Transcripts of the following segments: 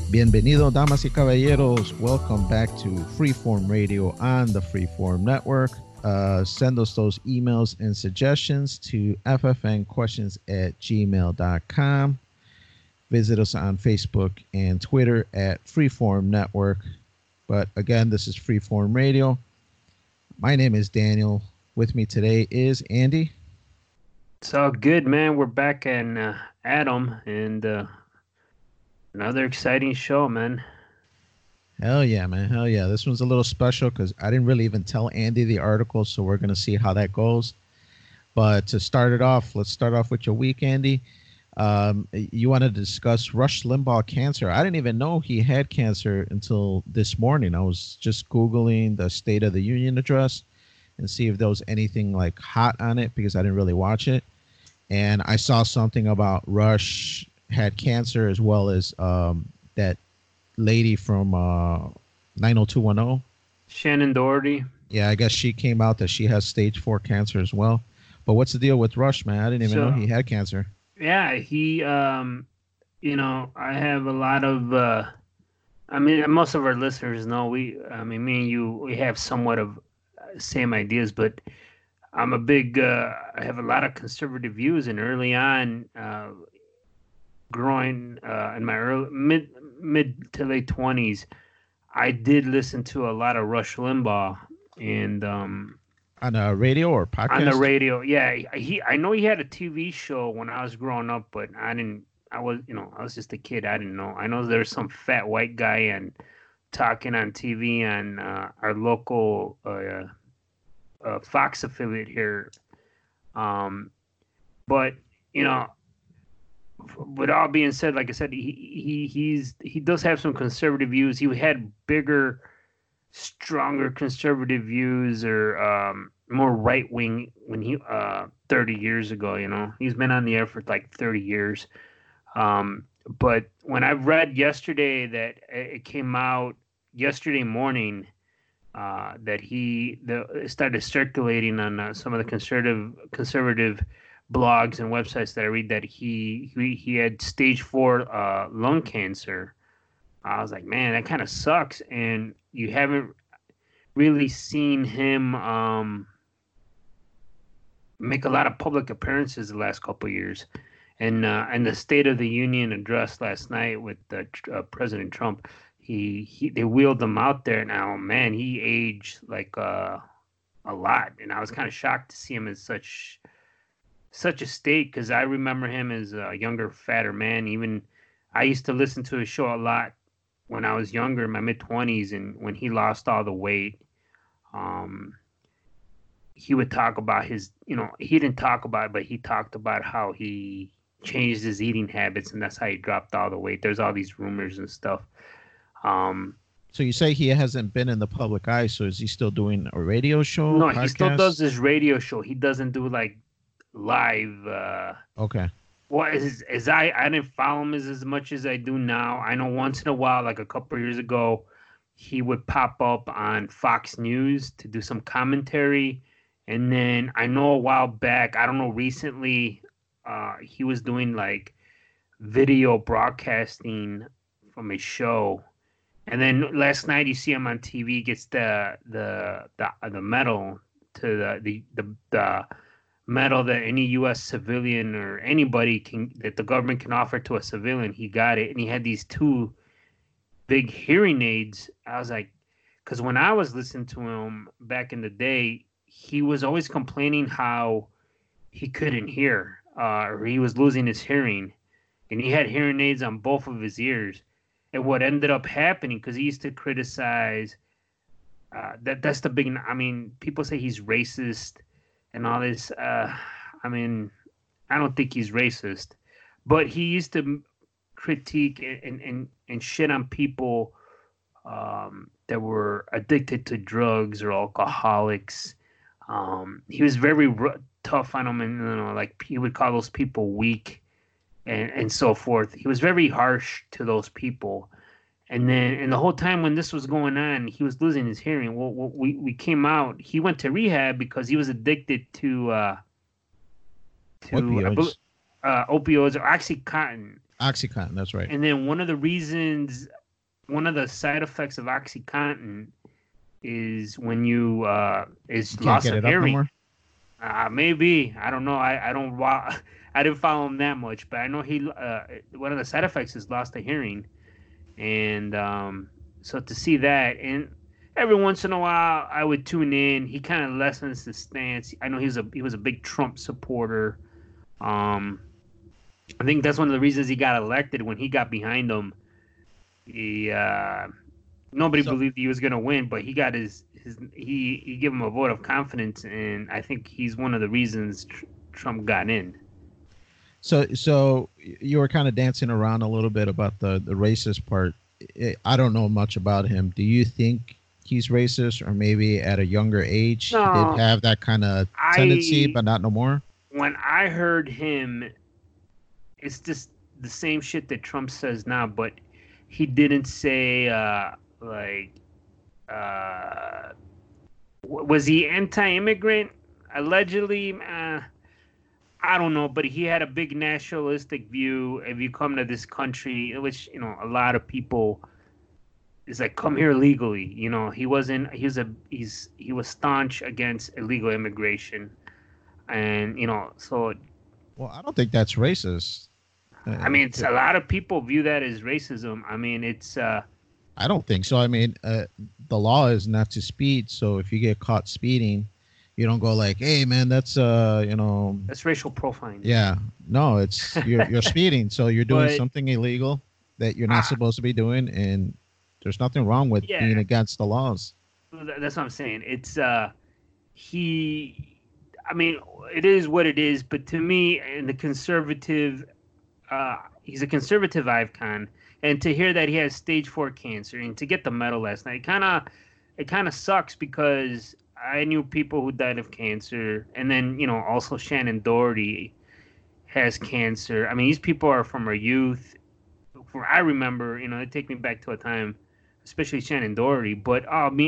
Bienvenido, damas y caballeros. Welcome back to Freeform Radio on the Freeform Network. Send us those emails and suggestions to ffnquestions@gmail.com. Visit us on Facebook and Twitter at Freeform Network. But again, this is Freeform Radio. My name is Daniel. With me today is Andy. It's all good, man. We're back in Adam, and another exciting show, man. Hell yeah, man. Hell yeah. This one's a little special because I didn't really even tell Andy the article, so we're going to see how that goes. But to start it off, let's start off with your week, Andy. You wanted to discuss Rush Limbaugh cancer. I didn't even know he had cancer until this morning. I was just Googling the State of the Union address and see if there was anything like hot on it because I didn't really watch it. And I saw something about Rush had cancer as well as that lady from 90210. Shannon Doherty. Yeah, I guess she came out that she has stage 4 cancer as well. But what's the deal with Rush, man? I didn't even know he had cancer. Yeah, he, I have a lot of, most of our listeners know me and you, we have somewhat of same ideas, but I'm a big, I have a lot of conservative views, and early on, growing in my mid to late 20s, I did listen to a lot of Rush Limbaugh, and on a radio or podcast? On the radio, yeah. I know he had a TV show when I was growing up, but I was just a kid. I didn't know. I know there's some fat white guy and talking on TV on our local Fox affiliate here. But with all being said, like I said, he does have some conservative views. He had bigger, stronger conservative views, or more right wing when he 30 years ago. He's been on the air for like 30 years. But when I read yesterday that it came out yesterday morning, that it started circulating on some of the conservative blogs and websites that I read, that he had stage 4 lung cancer. I was like, man, that kind of sucks. And you haven't really seen him make a lot of public appearances the last couple of years. And the State of the Union address last night with President Trump, they wheeled him out there. Now, man, he aged like a lot, and I was kind of shocked to see him in such a state, because I remember him as a younger, fatter man. Even I used to listen to his show a lot when I was younger, in my mid-20s, and when he lost all the weight, he would talk about his, he didn't talk about it, but he talked about how he changed his eating habits, and that's how he dropped all the weight. There's all these rumors and stuff. So you say he hasn't been in the public eye, so is he still doing a radio show? No, podcast? He still does this radio show. He doesn't do like live. Okay. Well, as I didn't follow him as much as I do now. I know once in a while, like a couple of years ago, he would pop up on Fox News to do some commentary. And then I know a while back, I don't know, recently, he was doing like video broadcasting from a show. And then last night, you see him on TV, gets the medal, to the medal that any U.S. civilian or anybody that the government can offer to a civilian. He got it, and he had these 2 big hearing aids. I was like, because when I was listening to him back in the day, he was always complaining how he couldn't hear, or he was losing his hearing, and he had hearing aids on both of his ears. And what ended up happening, because he used to criticize, that's the big, people say he's racist and all this. I don't think he's racist, but he used to critique and shit on people that were addicted to drugs or alcoholics. He was very tough on them, and like he would call those people weak and so forth. He was very harsh to those people. And the whole time when this was going on, he was losing his hearing. Well, we came out. He went to rehab because he was addicted to opioids or OxyContin. OxyContin, that's right. And then one of the reasons one of the side effects of OxyContin is when you You is can't loss get of it up no hearing. more. Maybe I don't know. I don't I didn't follow him that much, but I know he one of the side effects is loss of hearing, and so to see that, and every once in a while I would tune in. He kind of lessens his stance. I know he was a big Trump supporter. Um, I think that's one of the reasons he got elected. When he got behind him, he nobody So believed he was going to win, but he got he gave him a vote of confidence, and I think he's one of the reasons Trump got in. so you were kind of dancing around a little bit about the racist part. I don't know much about him. Do you think he's racist, or maybe at a younger age he did No, have that kind of tendency, I but not no more? when I heard him, it's just the same shit that Trump says now, but he didn't say like uh, was he anti-immigrant? Allegedly, I don't know, but he had a big nationalistic view. If you come to this country, which a lot of people is like come here legally. He wasn't. He was staunch against illegal immigration, and so Well, I don't think that's racist. I mean, it's To a lot of people view that as racism. I mean, it's I don't think so. I mean, the law is not to speed. So if you get caught speeding, you don't go like, "Hey, man, that's that's racial profiling. yeah." No, it's you're speeding, so you're doing But something illegal that you're not uh, supposed to be doing, and there's nothing wrong with yeah, being against the laws. that's what I'm saying. It's he. I mean, it is what it is. But to me, in the conservative, he's a conservative icon, and to hear that he has stage 4 cancer and to get the medal last night, it kind of sucks because I knew people who died of cancer, and then also Shannon Doherty has cancer. I mean, these people are from our youth. I remember, they take me back to a time, especially Shannon Doherty. But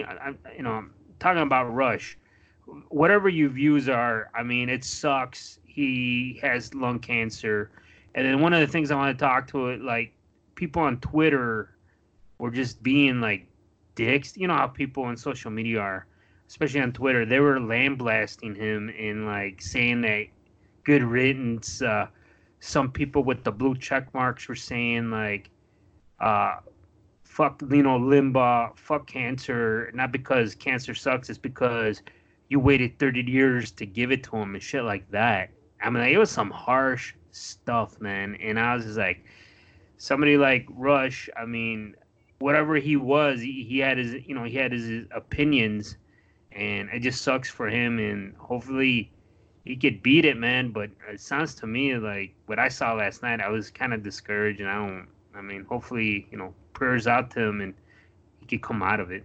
talking about Rush, whatever your views are, I mean, it sucks. He has lung cancer, and then one of the things I want to talk to it like people on Twitter were just being like dicks. You know how people on social media are, especially on Twitter. They were lambasting him and like saying that good riddance. Some people with the blue check marks were saying like, uh, fuck Limbaugh, fuck cancer, not because cancer sucks, it's because you waited 30 years to give it to him and shit like that. I mean, like, it was some harsh stuff, man. And I was just like, somebody like Rush, I mean, whatever he was, he had he had his opinions, and it just sucks for him. And hopefully he could beat it, man. But it sounds to me like what I saw last night, I was kind of discouraged, and I mean, hopefully, prayers out to him and he could come out of it.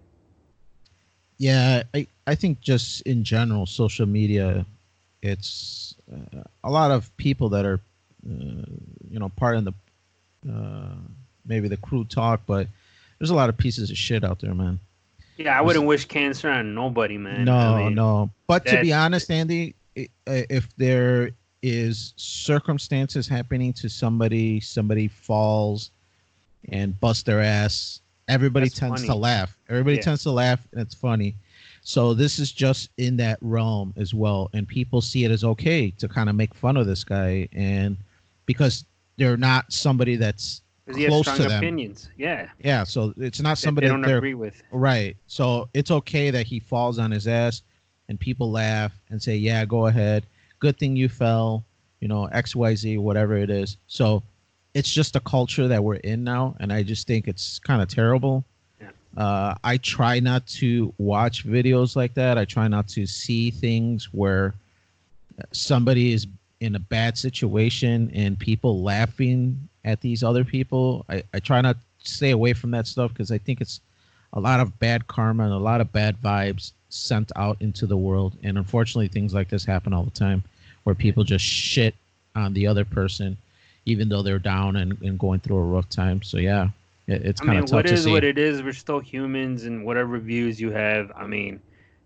Yeah, I think just in general, social media, it's a lot of people that are, part in the uh, maybe the crew talk, but there's a lot of pieces of shit out there, man. Yeah, I There's wouldn't wish cancer on nobody, man. I no, mean, no. But to be that's honest, Andy, if there is circumstances happening to somebody falls and bust their ass, everybody that's tends to funny. laugh. Everybody Yeah. tends to laugh, and it's funny. So this is just in that realm as well, and people see it as okay to kind of make fun of this guy, and because they're not somebody that's Because he has close strong to them. opinions. Yeah. Yeah, so it's not That they somebody that don't they're agree with. right. So it's okay that he falls on his ass, and people laugh and say, "Yeah, go ahead. Good thing you fell." XYZ, whatever it is. So it's just a culture that we're in now, and I just think it's kind of terrible. Yeah. I try not to watch videos like that. I try not to see things where somebody is in a bad situation and people laughing at these other people. I try not to stay away from that stuff because I think it's a lot of bad karma and a lot of bad vibes sent out into the world. And unfortunately, things like this happen all the time where people just shit on the other person, even though they're down and going through a rough time. So, yeah, it's I kind of mean, tough what to is see. what it is. We're still humans, and whatever views you have, I mean,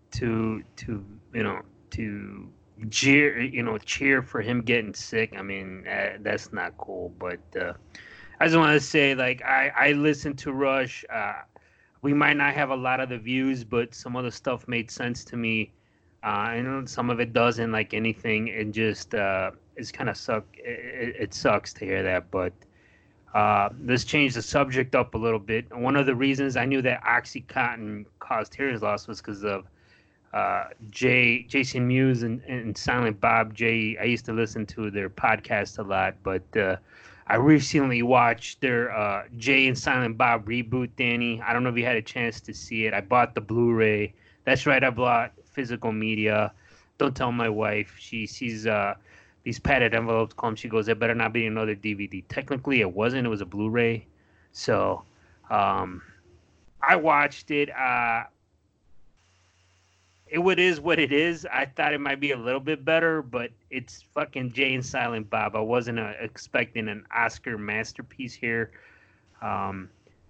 to to cheer for him getting sick. I mean, that's not cool. But I just want to say, like, I listen to Rush. We might not have a lot of the views, but some of the stuff made sense to me. And some of it doesn't, like anything. It just it's kind of it sucks to hear that, but let's change the subject up a little bit. One of the reasons I knew that OxyContin caused hearing loss was because of Jason Mewes and Silent Bob. I used to listen to their podcast a lot, but I recently watched their Jay and Silent Bob reboot, Danny. I don't know if you had a chance to see it. I bought the Blu-ray. That's right, I bought physical media. Don't tell my wife. She sees these padded envelopes come. She goes, "There better not be another DVD." Technically, it wasn't. It was a Blu-ray. So I watched it. It is what it is. I thought it might be a little bit better, but it's fucking Jay and Silent Bob. I wasn't expecting an Oscar masterpiece here. I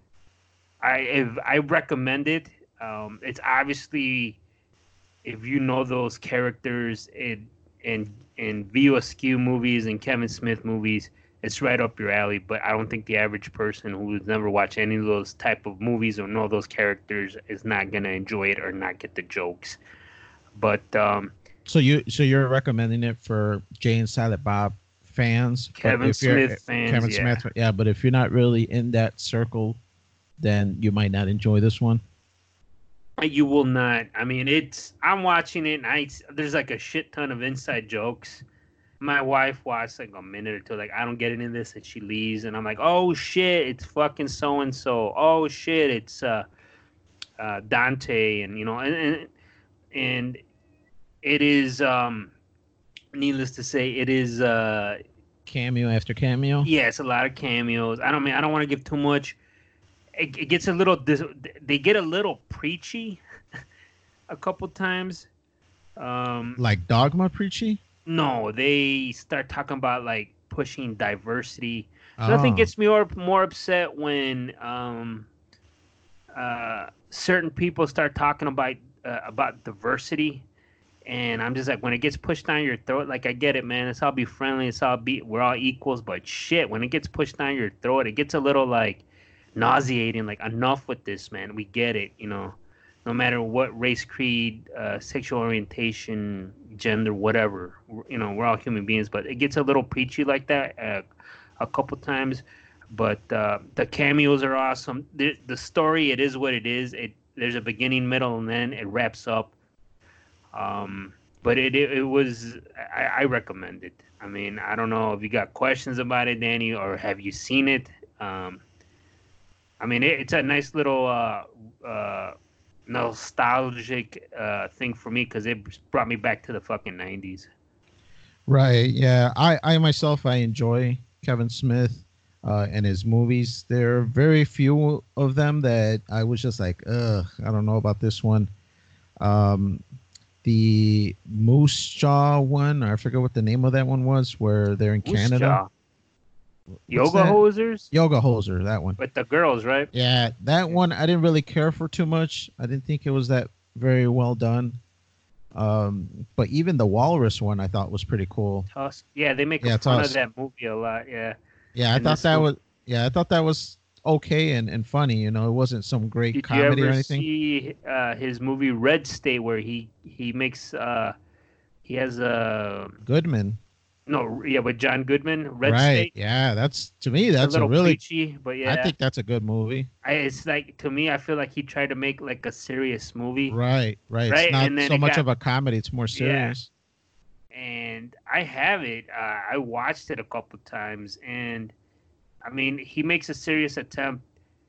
recommend it. It's obviously, if you know those characters in View Askew movies and Kevin Smith movies, it's right up your alley. But I don't think the average person who's never watched any of those type of movies or know those characters is not gonna enjoy it or not get the jokes. But so you're recommending it for Jay and Silent Bob fans, Kevin Smith fans, Kevin Smith, yeah. But if you're not really in that circle, then you might not enjoy this one. You will not. I mean, I'm watching it, and there's like a shit ton of inside jokes. My wife watched like a minute or two, like, I don't get into this, and she leaves, and I'm like, oh shit, it's fucking so and so. Oh shit, it's Dante, and and it is needless to say, it is cameo after cameo. Yeah, it's a lot of cameos. I don't want to give too much. It gets a little. They get a little preachy, a couple times. Like Dogma preachy? No, they start talking about like pushing diversity. Nothing gets me more upset when certain people start talking about diversity, and I'm just like, when it gets pushed down your throat, like, I get it, man. It's all be friendly. We're all equals, but shit, when it gets pushed down your throat, it gets a little like nauseating. Like, enough with this, man. We get it, no matter what race, creed, sexual orientation, gender, whatever, we're all human beings. But it gets a little preachy like that a couple times. But the cameos are awesome. The story, it is what it is. There's a beginning, middle, and then it wraps up. But it was, I recommend it. I mean, I don't know if you got questions about it, Danny, or have you seen it? I mean, it's a nice little nostalgic thing for me, because it brought me back to the fucking 90s. Right. Yeah. I myself, I enjoy Kevin Smith and his movies. There are very few of them that I was just like, ugh, I don't know about this one. The Moose Jaw one, I forget what the name of that one was, where they're in Canada. Jaw. Yoga Hosers? Yoga Hoser, that one. With the girls, right? Yeah, that one I didn't really care for too much. I didn't think it was that very well done. But even the Walrus one I thought was pretty cool. Tusk. Yeah, they make fun of that movie a lot. Yeah. Yeah, I thought that was okay and funny. It wasn't some great comedy or anything. Did you ever see his movie Red State, where he makes he has a Goodman? No, yeah, with John Goodman, Red Right. State. Yeah, to me that's a really preachy, but yeah, I think that's a good movie. It's like, to me, I feel like he tried to make like a serious movie. Right. It's not so much of a comedy; it's more serious. Yeah. And I have it. I watched it a couple times, and I mean, he makes a serious attempt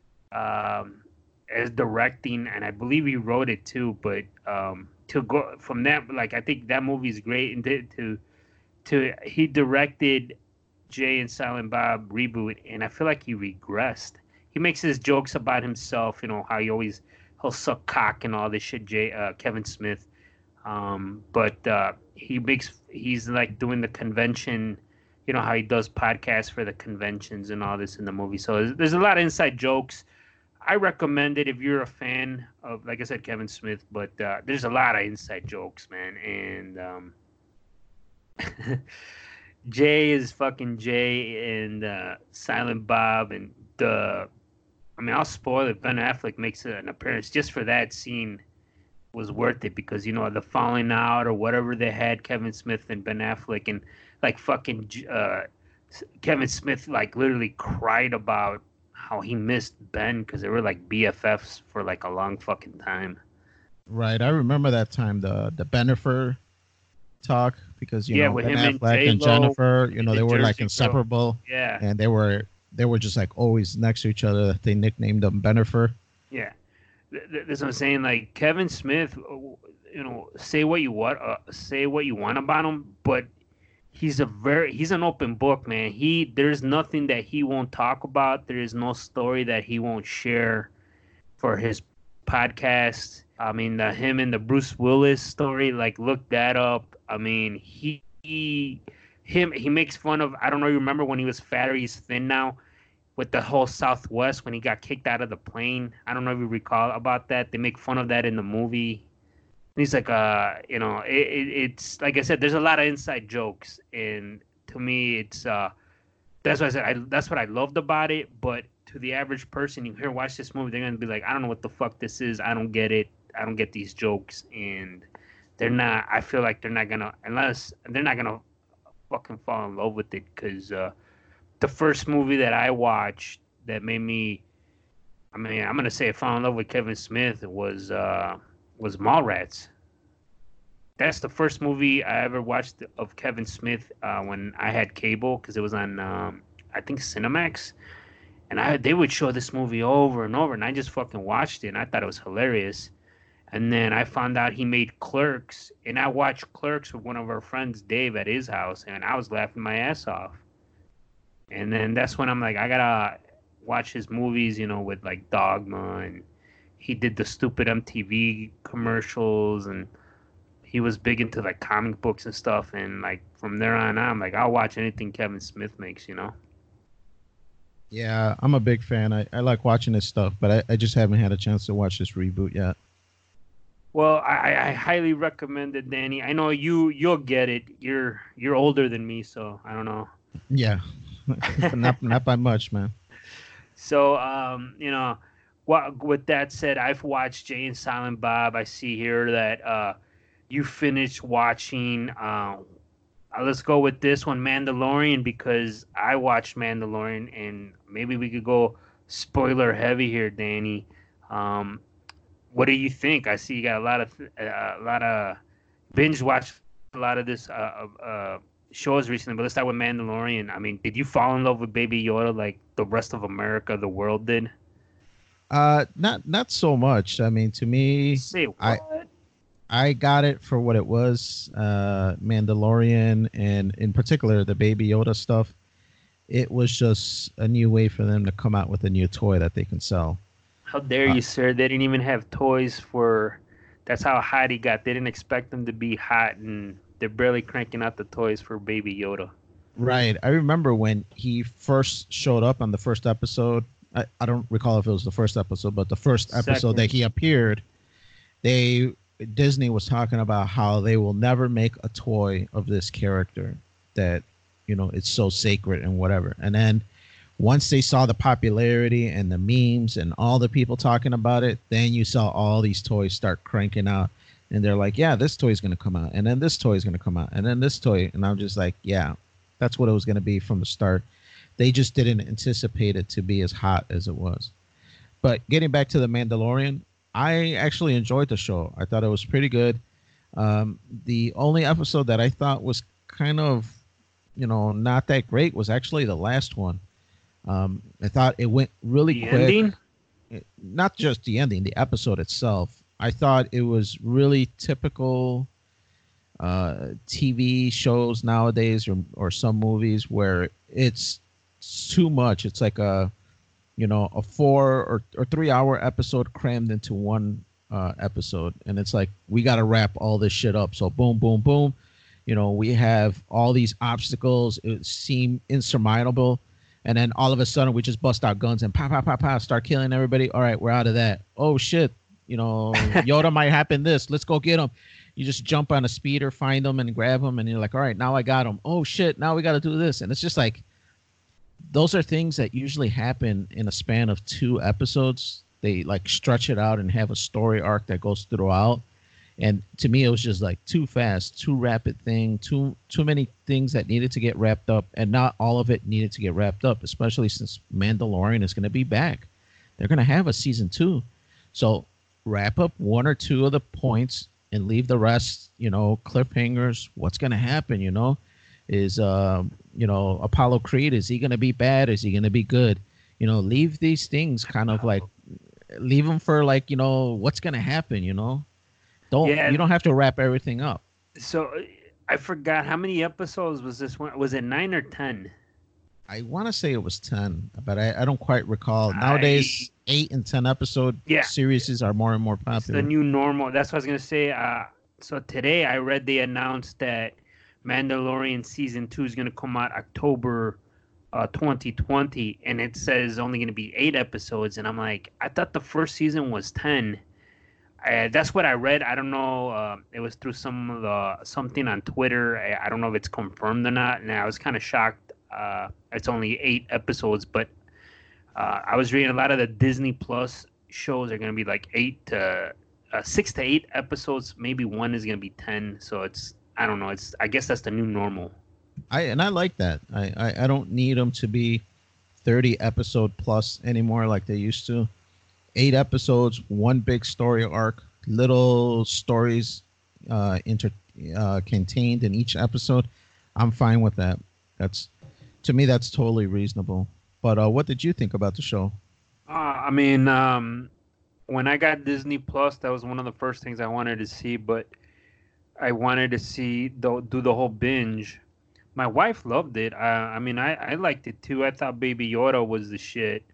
as directing, and I believe he wrote it too. But to go from that, like, I think that movie is great, and he directed Jay and Silent Bob reboot, and I feel like he regressed. He makes his jokes about himself, how he'll suck cock and all this shit, Kevin Smith. But he's like doing the convention, how he does podcasts for the conventions and all this in the movie. So there's a lot of inside jokes. I recommend it if you're a fan of, like I said, Kevin Smith, but there's a lot of inside jokes, man. And Jay is fucking Jay and Silent Bob and the. I mean, I'll spoil it. Ben Affleck makes an appearance just for that scene was worth it because the falling out or whatever they had Kevin Smith and Ben Affleck and like fucking Kevin Smith like literally cried about how he missed Ben because they were like BFFs for like a long fucking time. Right. I remember that time, the Bennifer talk, because Yeah, with Ben him and Affleck and J-Lo Jennifer, and they the were like Jersey Girl. inseparable, Yeah, and they were just like always next to each other. They nicknamed them Bennifer. yeah. That's what I'm saying. Like Kevin Smith, say what you want about him, but he's an open book, man. There's nothing that he won't talk about. There is no story that he won't share for his podcast. I mean, him and the Bruce Willis story, like look that up. I mean, he makes fun of. I don't know. You remember when he was fat or he's thin now? With the whole Southwest when he got kicked out of the plane. I don't know if you recall about that. They make fun of that in the movie. And he's like, it's like I said, there's a lot of inside jokes, and to me, it's that's why I said that's what I loved about it. But to the average person, you watch this movie, they're gonna be like, I don't know what the fuck this is. I don't get it. I don't get these jokes, and they're not. I feel like they're not gonna fucking fall in love with it because the first movie that I watched that made me, I mean, I'm gonna say I fell in love with Kevin Smith was Mallrats. That's the first movie I ever watched of Kevin Smith when I had cable because it was on I think Cinemax, and they would show this movie over and over, and I just fucking watched it, and I thought it was hilarious. And then I found out he made Clerks, and I watched Clerks with one of our friends, Dave, at his house, and I was laughing my ass off. And then that's when I'm like, I gotta watch his movies, with like Dogma, and he did the stupid MTV commercials, and he was big into like comic books and stuff. And like from there on, I'm like, I'll watch anything Kevin Smith makes. Yeah, I'm a big fan. I like watching his stuff, but I just haven't had a chance to watch this reboot yet. Well, I highly recommend it, Danny. I know you'll get it. You're older than me, so I don't know. Yeah, not by much, man. So, with that said, I've watched Jay and Silent Bob. I see here that you finished watching. Let's go with this one, Mandalorian, because I watched Mandalorian, and maybe we could go spoiler heavy here, Danny. What do you think? I see you got a lot of binge watch a lot of this shows recently, but let's start with Mandalorian. I mean, did you fall in love with Baby Yoda like the rest of America, the world did? Not so much. I mean, to me, Say what? I got it for what it was. Mandalorian, and in particular the Baby Yoda stuff. It was just a new way for them to come out with a new toy that they can sell. How dare you, sir? They didn't even have toys for. That's how hot he got. They didn't expect them to be hot, and they're barely cranking out the toys for Baby Yoda. Right. I remember when he first showed up on the first episode. I don't recall if it was the first episode, but the first episode that he appeared, Disney was talking about how they will never make a toy of this character, that it's so sacred and whatever. And then once they saw the popularity and the memes and all the people talking about it, then you saw all these toys start cranking out. And they're like, yeah, this toy is going to come out. And then this toy is going to come out. And then this toy. And I'm just like, yeah, that's what it was going to be from the start. They just didn't anticipate it to be as hot as it was. But getting back to The Mandalorian, I actually enjoyed the show. I thought it was pretty good. The only episode that I thought was kind of, not that great was actually the last one. I thought it went really quick. Ending? Not just the ending, the episode itself. I thought it was really typical TV shows nowadays, or some movies where it's too much. It's like a 4 or 3 hour episode crammed into one episode, and it's like we got to wrap all this shit up. So boom, boom, boom. We have all these obstacles. It seem insurmountable. And then all of a sudden we just bust out guns and pa, start killing everybody. All right, we're out of that. Oh shit. Yoda might happen this. Let's go get him. you just jump on a speeder, find them, and grab them, and you're like, all right, now I got them. Oh shit, now we got to do this, and it's just like those are things that usually happen in a span of 2 episodes. They like stretch it out and have a story arc that goes throughout. And to me, it was just like too fast, too rapid thing, too many things that needed to get wrapped up, and not all of it needed to get wrapped up. Especially since Mandalorian is going to be back, they're going to have a season 2, so wrap up 1 or 2 of the points and leave the rest, cliffhangers. What's going to happen? Is Apollo Creed, is he going to be bad? Is he going to be good? Leave these things kind of like leave them for like what's going to happen. You don't have to wrap everything up. So I forgot how many episodes was this one? Was it 9 or 10? I want to say it was 10, but I don't quite recall. Nowadays, 8 and 10 episode series are more and more popular. It's the new normal. That's what I was going to say. So today I read they announced that Mandalorian season 2 is going to come out October 2020, and it says only going to be 8 episodes. And I'm like, I thought the first season was 10. That's what I read. I don't know. It was through something on Twitter. I don't know if it's confirmed or not. And I was kind of shocked. It's only 8 episodes, but I was reading a lot of the Disney Plus shows are going to be like 6 to 8 episodes. Maybe one is going to be 10. So I don't know. I guess that's the new normal. I like that. I don't need them to be 30 episode plus anymore like they used to. 8 episodes, one big story arc, little stories contained in each episode. I'm fine with that. To me, that's totally reasonable. But what did you think about the show? When I got Disney Plus, that was one of the first things I wanted to see. But I wanted to do the whole binge. My wife loved it. I liked it too. I thought Baby Yoda was the shit.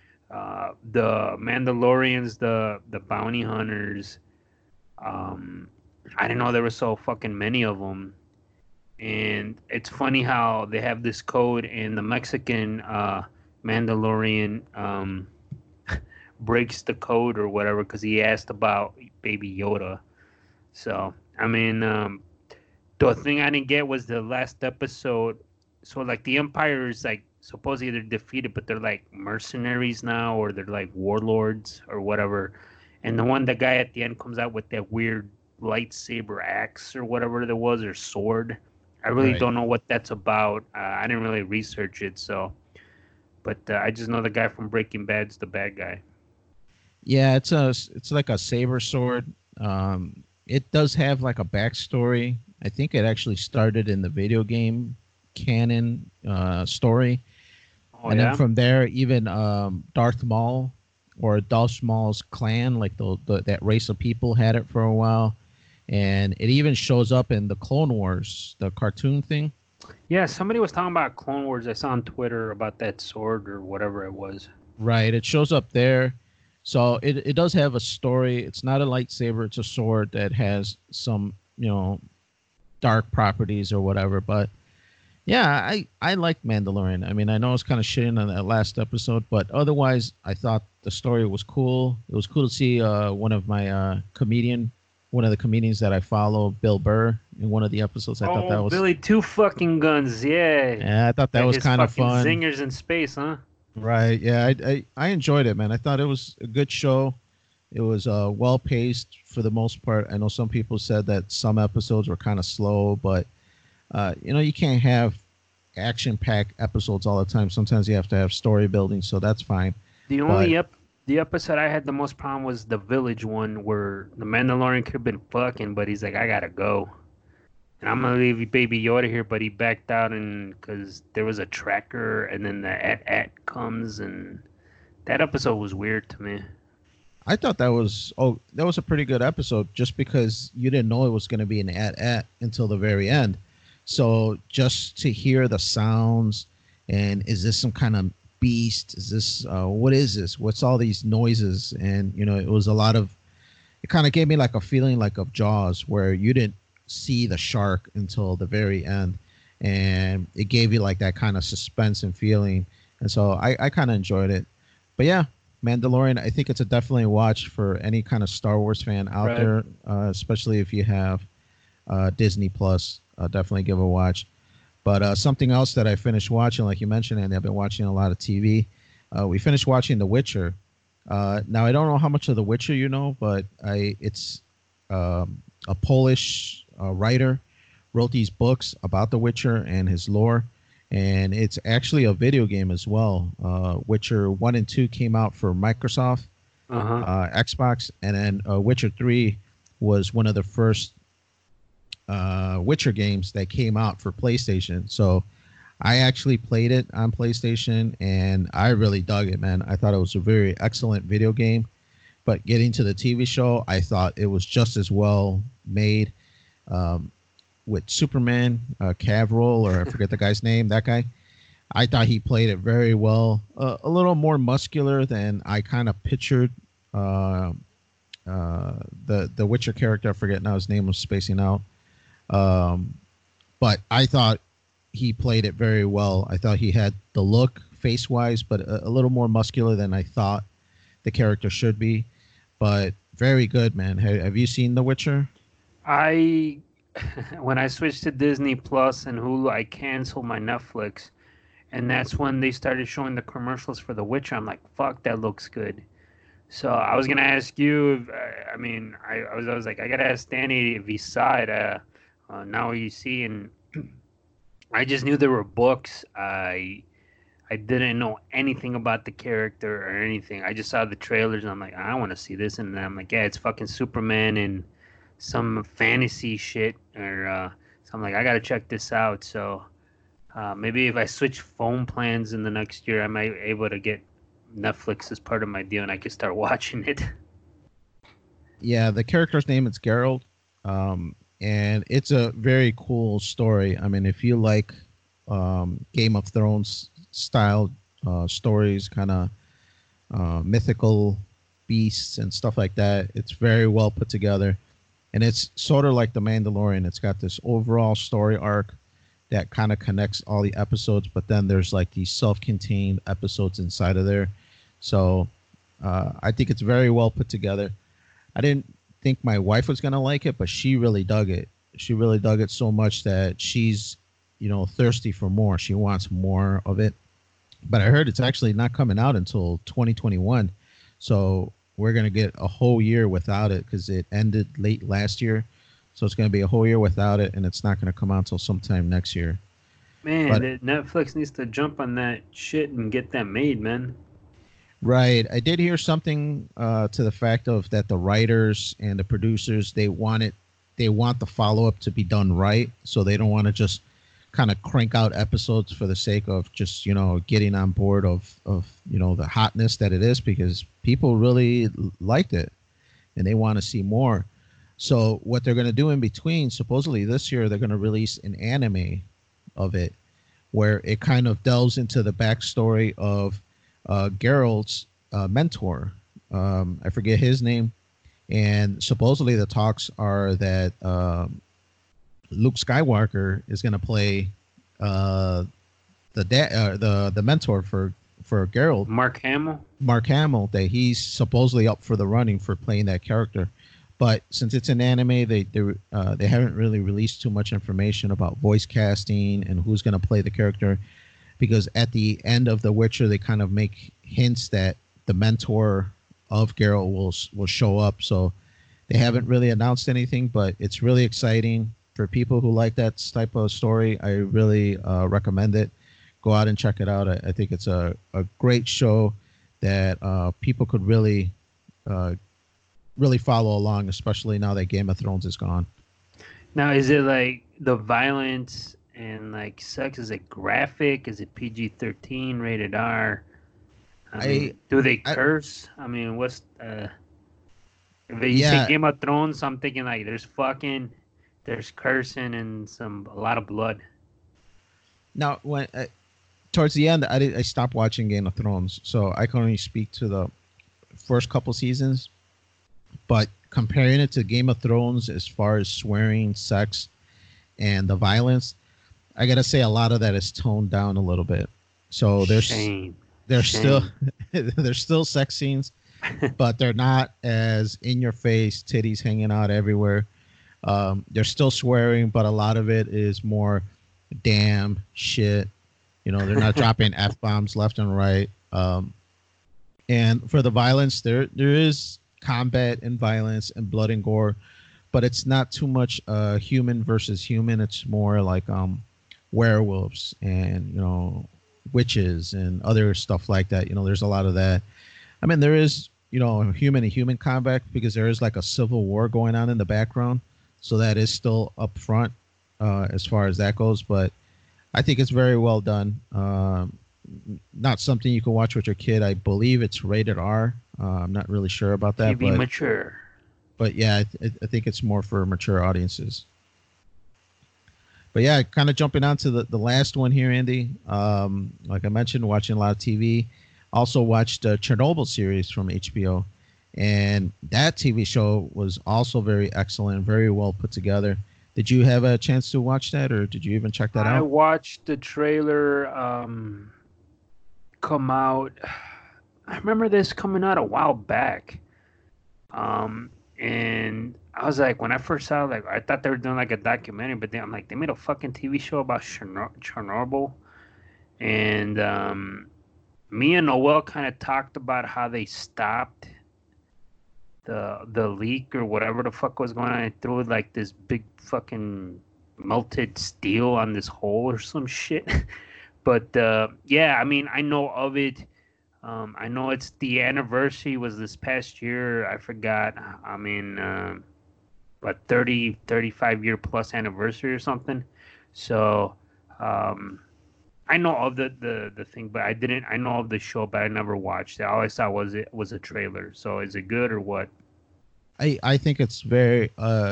The Mandalorians, the bounty hunters. I didn't know there were so fucking many of them. And it's funny how they have this code, and the Mexican Mandalorian breaks the code or whatever because he asked about Baby Yoda. So, the thing I didn't get was the last episode. So, like, the Empire is, like, supposedly they're defeated, but they're, like, mercenaries now, or they're, like, warlords or whatever. And the guy at the end comes out with that weird lightsaber axe or whatever there was, or sword. I really don't know what that's about. I didn't really research it, but I just know the guy from Breaking Bad's the bad guy. Yeah, it's like a saber sword. It does have like a backstory. I think it actually started in the video game canon story, then from there, even Darth Maul or Darth Maul's clan, like that race of people, had it for a while. And it even shows up in the Clone Wars, the cartoon thing. Yeah, somebody was talking about Clone Wars. I saw on Twitter about that sword or whatever it was. Right, it shows up there. So it does have a story. It's not a lightsaber. It's a sword that has some, dark properties or whatever. But, yeah, I like Mandalorian. I know I was kind of shitting on that last episode, but otherwise I thought the story was cool. It was cool to see one of the comedians that I follow, Bill Burr, in one of the episodes. I thought that was Billy Two Fucking Guns, yeah. Yeah, I thought that was kind of fun. Zingers in space, huh? Right. Yeah, I enjoyed it, man. I thought it was a good show. It was well paced for the most part. I know some people said that some episodes were kind of slow, but you can't have action packed episodes all the time. Sometimes you have to have story building, so that's fine. The episode I had the most problem was the village one, where the Mandalorian could have been fucking, but he's like, I gotta go. And I'm going to leave Baby Yoda here, but he backed out because there was a tracker, and then the AT-AT comes, and that episode was weird to me. I thought that was a pretty good episode, just because you didn't know it was going to be an AT-AT until the very end. So just to hear the sounds, and is this some kind of beast? Is this what is this? What's all these noises? And it was it kind of gave me like a feeling like of Jaws, where you didn't see the shark until the very end, and it gave you like that kind of suspense and feeling. And so I kind of enjoyed it. But yeah, Mandalorian, I think it's a definitely a watch for any kind of Star Wars fan out Right. there, especially if you have Disney Plus. Definitely give a watch. But something else that I finished watching, like you mentioned, and I've been watching a lot of TV. We finished watching The Witcher. Now I don't know how much of The Witcher you know, but it's a Polish writer wrote these books about The Witcher and his lore, and it's actually a video game as well. Witcher 1 and 2 came out for Microsoft, Uh-huh. Xbox, and then Witcher 3 was one of the first Witcher games that came out for PlayStation. So I actually played it on PlayStation, and I really dug it, man. I thought it was a very excellent video game. But getting to the TV show, I thought it was just as well made. Um, with Superman, Cavill, or I forget the guy's name, that guy. I thought he played it very well. A little more muscular than I kind of pictured. Uh, the Witcher character, I forget now his name, was spacing out. Um, but I thought he played it very well. I thought he had the look face wise, but a little more muscular than I thought the character should be. But very good, man. Have you seen The Witcher? I when I switched to Disney Plus and Hulu, I canceled my Netflix, and that's when they started showing the commercials for The Witcher. I'm like, fuck, that looks good. So I was gonna ask you. If, I mean, I was like, I gotta ask Danny if he saw it. Now you see, and I just knew there were books. I didn't know anything about the character or anything. I just saw the trailers and I'm like, I want to see this. And then I'm like, yeah, it's fucking Superman and some fantasy shit. Or so I'm like, I gotta check this out. So maybe if I switch phone plans in the next year, I might be able to get Netflix as part of my deal and I can start watching it. Yeah, the character's name is Geralt, and it's a very cool story. I mean, if you like Game of Thrones style stories, kind of mythical beasts and stuff like that, it's very well put together. And it's sort of like The Mandalorian. It's got this overall story arc that kind of connects all the episodes, but then there's like these self-contained episodes inside of there. So I think it's very well put together. I didn't think my wife was gonna like it, but she really dug it. She really dug it so much that she's, thirsty for more. She wants more of it. But I heard it's actually not coming out until 2021, so we're gonna get a whole year without it because it ended late last year. So it's gonna be a whole year without it, and it's not gonna come out until sometime next year. Man, But Netflix needs to jump on that shit and get that made, man. right, I did hear something to the fact of that the writers and the producers they want the follow up to be done right, so they don't want to just kind of crank out episodes for the sake of just getting on board of the hotness that it is, because people really liked it and they want to see more. So what they're going to do in between, supposedly this year, they're going to release an anime of it where it kind of delves into the backstory of Geralt's mentor. I forget his name, and supposedly the talks are that Luke Skywalker is going to play the mentor for Geralt, Mark Hamill. Mark Hamill, that he's supposedly up for the running for playing that character. But since it's an anime, they haven't really released too much information about voice casting and who's going to play the character, because at the end of The Witcher, they kind of make hints that the mentor of Geralt will show up. So they haven't really announced anything, but it's really exciting for people who like that type of story. I really recommend it. Go out and check it out. I think it's a great show that people could really follow along, especially now that Game of Thrones is gone. Now, is it like the violence and like sex? Is it graphic? Is it PG-13, rated R? I mean, do they I curse? I mean, what's if you say yeah. Game of Thrones, I'm thinking like there's cursing and a lot of blood. Now, when towards the end, I stopped watching Game of Thrones, so I can only speak to the first couple seasons. But comparing it to Game of Thrones, as far as swearing, sex, and the violence, I gotta say a lot of that is toned down a little bit. So there's Shame. There's still Shame. there's still sex scenes, but they're not as in your face, titties hanging out everywhere. They're still swearing, but a lot of it is more damn shit. You know, they're not dropping f bombs left and right. And for the violence, there is combat and violence and blood and gore, but it's not too much human versus human. It's more like werewolves and witches and other stuff like that. You know, there's a lot of that. I mean, there is human to human combat because there is like a civil war going on in the background, so that is still up front as far as that goes. But I think it's very well done. Not something you can watch with your kid. I believe it's rated R. I'm not really sure about that, TV mature. but yeah, I think it's more for mature audiences. But yeah, kind of jumping on to the last one here, Andy. Like I mentioned, watching a lot of TV. Also watched the Chernobyl series from HBO, and that TV show was also very excellent, very well put together. Did you have a chance to watch that, or did you even check that I out? watched the trailer come out. I remember this coming out a while back. And I was like, when I first saw it, like, I thought they were doing like a documentary, but then I'm like, they made a fucking TV show about Chernobyl. And me and Noel kind of talked about how they stopped the leak or whatever the fuck was going on. It threw like this big fucking melted steel on this hole or some shit. But yeah, I mean, I know of it. I know it's the anniversary was this past year. I forgot. I mean, but 35 year plus anniversary or something. So I know of the thing, but I didn't. I know of the show, but I never watched it. All I saw was a trailer. So is it good or what? I think it's very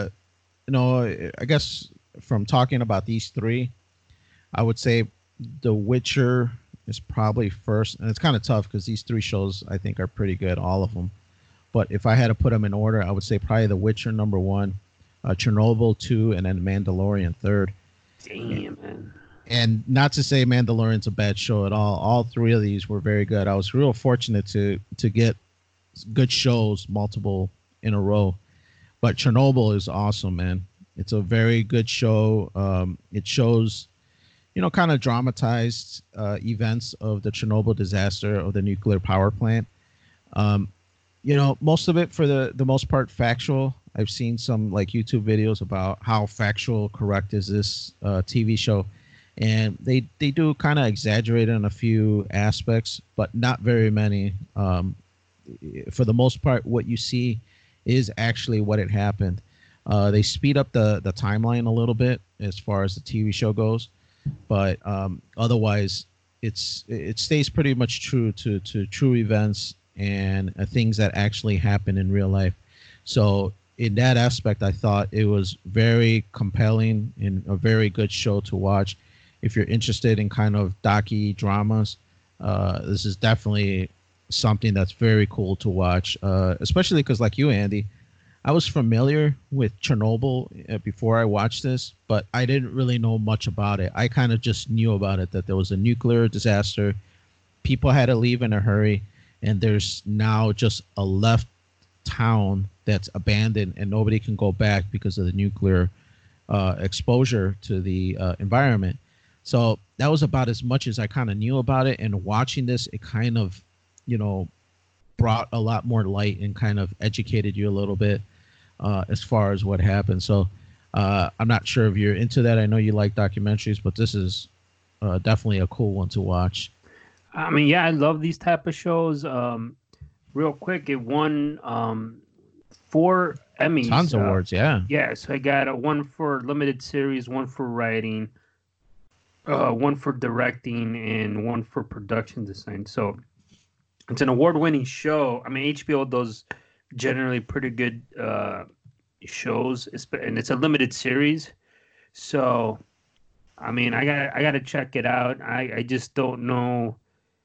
I guess from talking about these three, I would say The Witcher is probably first, and it's kind of tough because these three shows I think are pretty good, all of them. But if I had to put them in order, I would say probably The Witcher number one, Chernobyl two, and then Mandalorian third. Damn, man. And not to say Mandalorian's a bad show at all. All three of these were very good. I was real fortunate to get good shows multiple in a row. But Chernobyl is awesome, man. It's a very good show. It shows, kind of dramatized events of the Chernobyl disaster of the nuclear power plant. Um, most of it for the most part factual. I've seen some like YouTube videos about how factual correct is this TV show, and they do kind of exaggerate in a few aspects, but not very many. For the most part, what you see is actually what it happened. They speed up the timeline a little bit as far as the TV show goes, but otherwise, it stays pretty much true to true events and things that actually happen in real life. So in that aspect, I thought it was very compelling and a very good show to watch. If you're interested in kind of docu dramas, this is definitely something that's very cool to watch, especially because, like you, Andy, I was familiar with Chernobyl before I watched this, but I didn't really know much about it. I kind of just knew about it, that there was a nuclear disaster, people had to leave in a hurry, and there's now just a left town that's abandoned and nobody can go back because of the nuclear exposure to the environment. So that was about as much as I kind of knew about it. And watching this, it kind of, brought a lot more light and kind of educated you a little bit as far as what happened. So I'm not sure if you're into that. I know you like documentaries, but this is definitely a cool one to watch. I mean, yeah, I love these type of shows. Real quick, it won 4 Emmys. Tons of awards, yeah. Yeah, so I got one for limited series, one for writing, one for directing, and one for production design. So it's an award-winning show. I mean, HBO does generally pretty good shows, and it's a limited series. So, I mean, I got to check it out. I just don't know.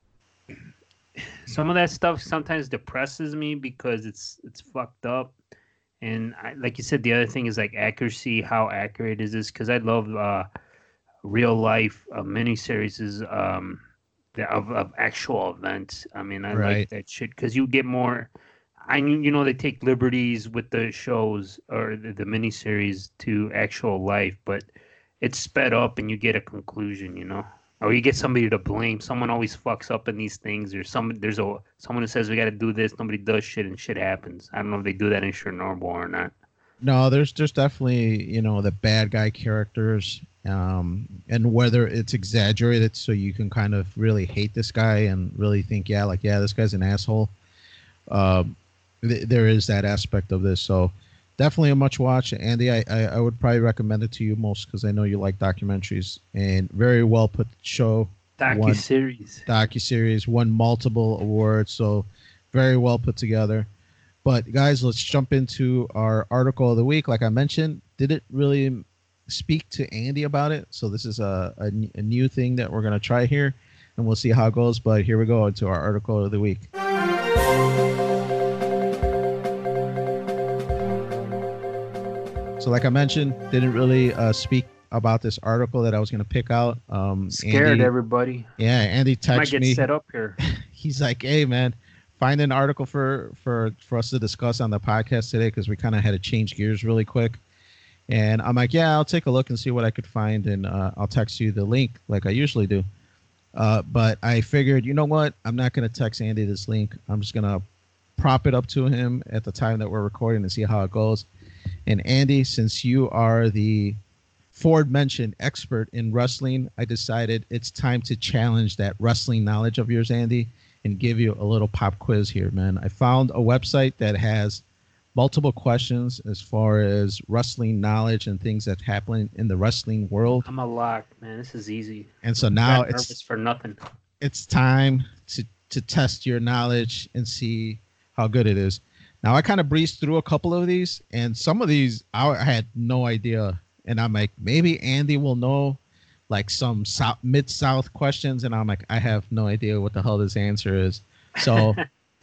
Some of that stuff sometimes depresses me because it's fucked up. And like you said, the other thing is like accuracy. How accurate is this? Because I love real life miniseries. of actual events. I mean, I like Right. that shit because you get more. They take liberties with the shows or the miniseries to actual life, but it's sped up and you get a conclusion, or you get somebody to blame. Someone always fucks up in these things, or someone who says we got to do this, nobody does shit, and shit happens. I don't know if they do that in Chernobyl or not. No, there's definitely the bad guy characters, and whether it's exaggerated so you can kind of really hate this guy and really think, yeah, this guy's an asshole. Um, there is that aspect of this, so definitely a much watch. Andy, I would probably recommend it to you most because I know you like documentaries, and very well put show. Docu-series. Won multiple awards, so very well put together. But guys, let's jump into our article of the week. Like I mentioned, didn't really speak to Andy about it, so this is a new thing that we're gonna try here, and we'll see how it goes. But here we go into our article of the week. So, like I mentioned, didn't really speak about this article that I was gonna pick out. Scared Andy, everybody. yeah, Andy texted Might get me. set up here. He's like, "Hey, man, find an article for us to discuss on the podcast today because we kind of had to change gears really quick." And I'm like, "Yeah, I'll take a look and see what I could find, and I'll text you the link like I usually do." But I figured, you know what? I'm not going to text Andy this link. I'm just going to prop it up to him at the time that we're recording and see how it goes. And Andy, since you are the aforementioned expert in wrestling, I decided it's time to challenge that wrestling knowledge of yours, Andy, and give you a little pop quiz here, man. I found a website that has multiple questions as far as wrestling knowledge and things that happen in the wrestling world. I'm a lock, man. This is easy. And so now I'm nervous for nothing. It's time to test your knowledge and see how good it is. Now, I kind of breezed through a couple of these, and some of these I had no idea. And I'm like, maybe Andy will know like some mid-south questions, and I'm like, I have no idea what the hell this answer is. So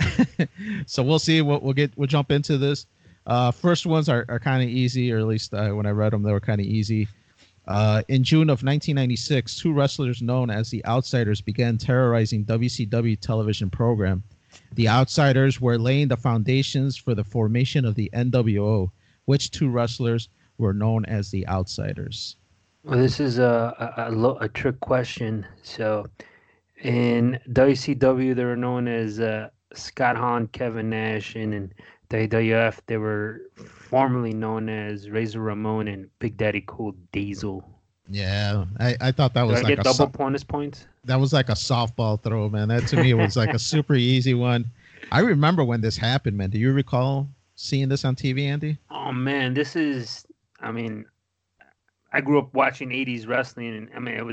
so we'll see. We'll jump into this. First ones are kind of easy, or at least when I read them, they were kind of easy. In June of 1996, two wrestlers known as the Outsiders began terrorizing WCW television program. The Outsiders were laying the foundations for the formation of the NWO. Which two wrestlers were known as the Outsiders? Well, this is a trick question. So, in WCW, they were known as Scott Hahn, Kevin Nash, and in WWF, they were formerly known as Razor Ramon and Big Daddy Cool Diesel. Yeah, I thought that was like get double bonus points. That was like a softball throw, man. That to me was like a super easy one. I remember when this happened, man. Do you recall seeing this on TV, Andy? Oh man, this is. I mean, I grew up watching '80s wrestling, and I mean it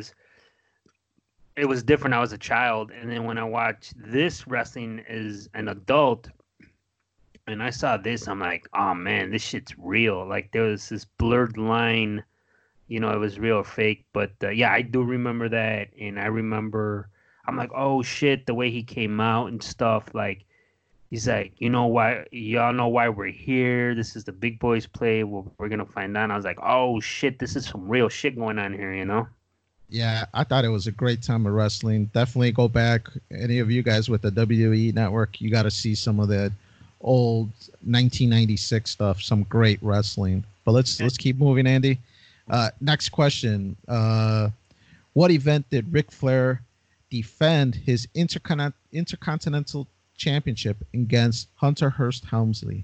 was different. I was a child, and then when I watched this wrestling as an adult, and I saw this, I'm like, oh man, this shit's real. Like there was this blurred line. It was real or fake, but yeah, I do remember that, and I remember I'm like, oh shit, the way he came out and stuff. Like he's like, why? Y'all know why we're here. This is the big boys play. Well, we're gonna find out. And I was like, oh shit, this is some real shit going on here, Yeah, I thought it was a great time of wrestling. Definitely go back. Any of you guys with the WWE Network, you got to see some of that old 1996 stuff. Some great wrestling. But let's keep moving, Andy. Next question. What event did Ric Flair defend his Intercontinental Championship against Hunter Hearst Helmsley?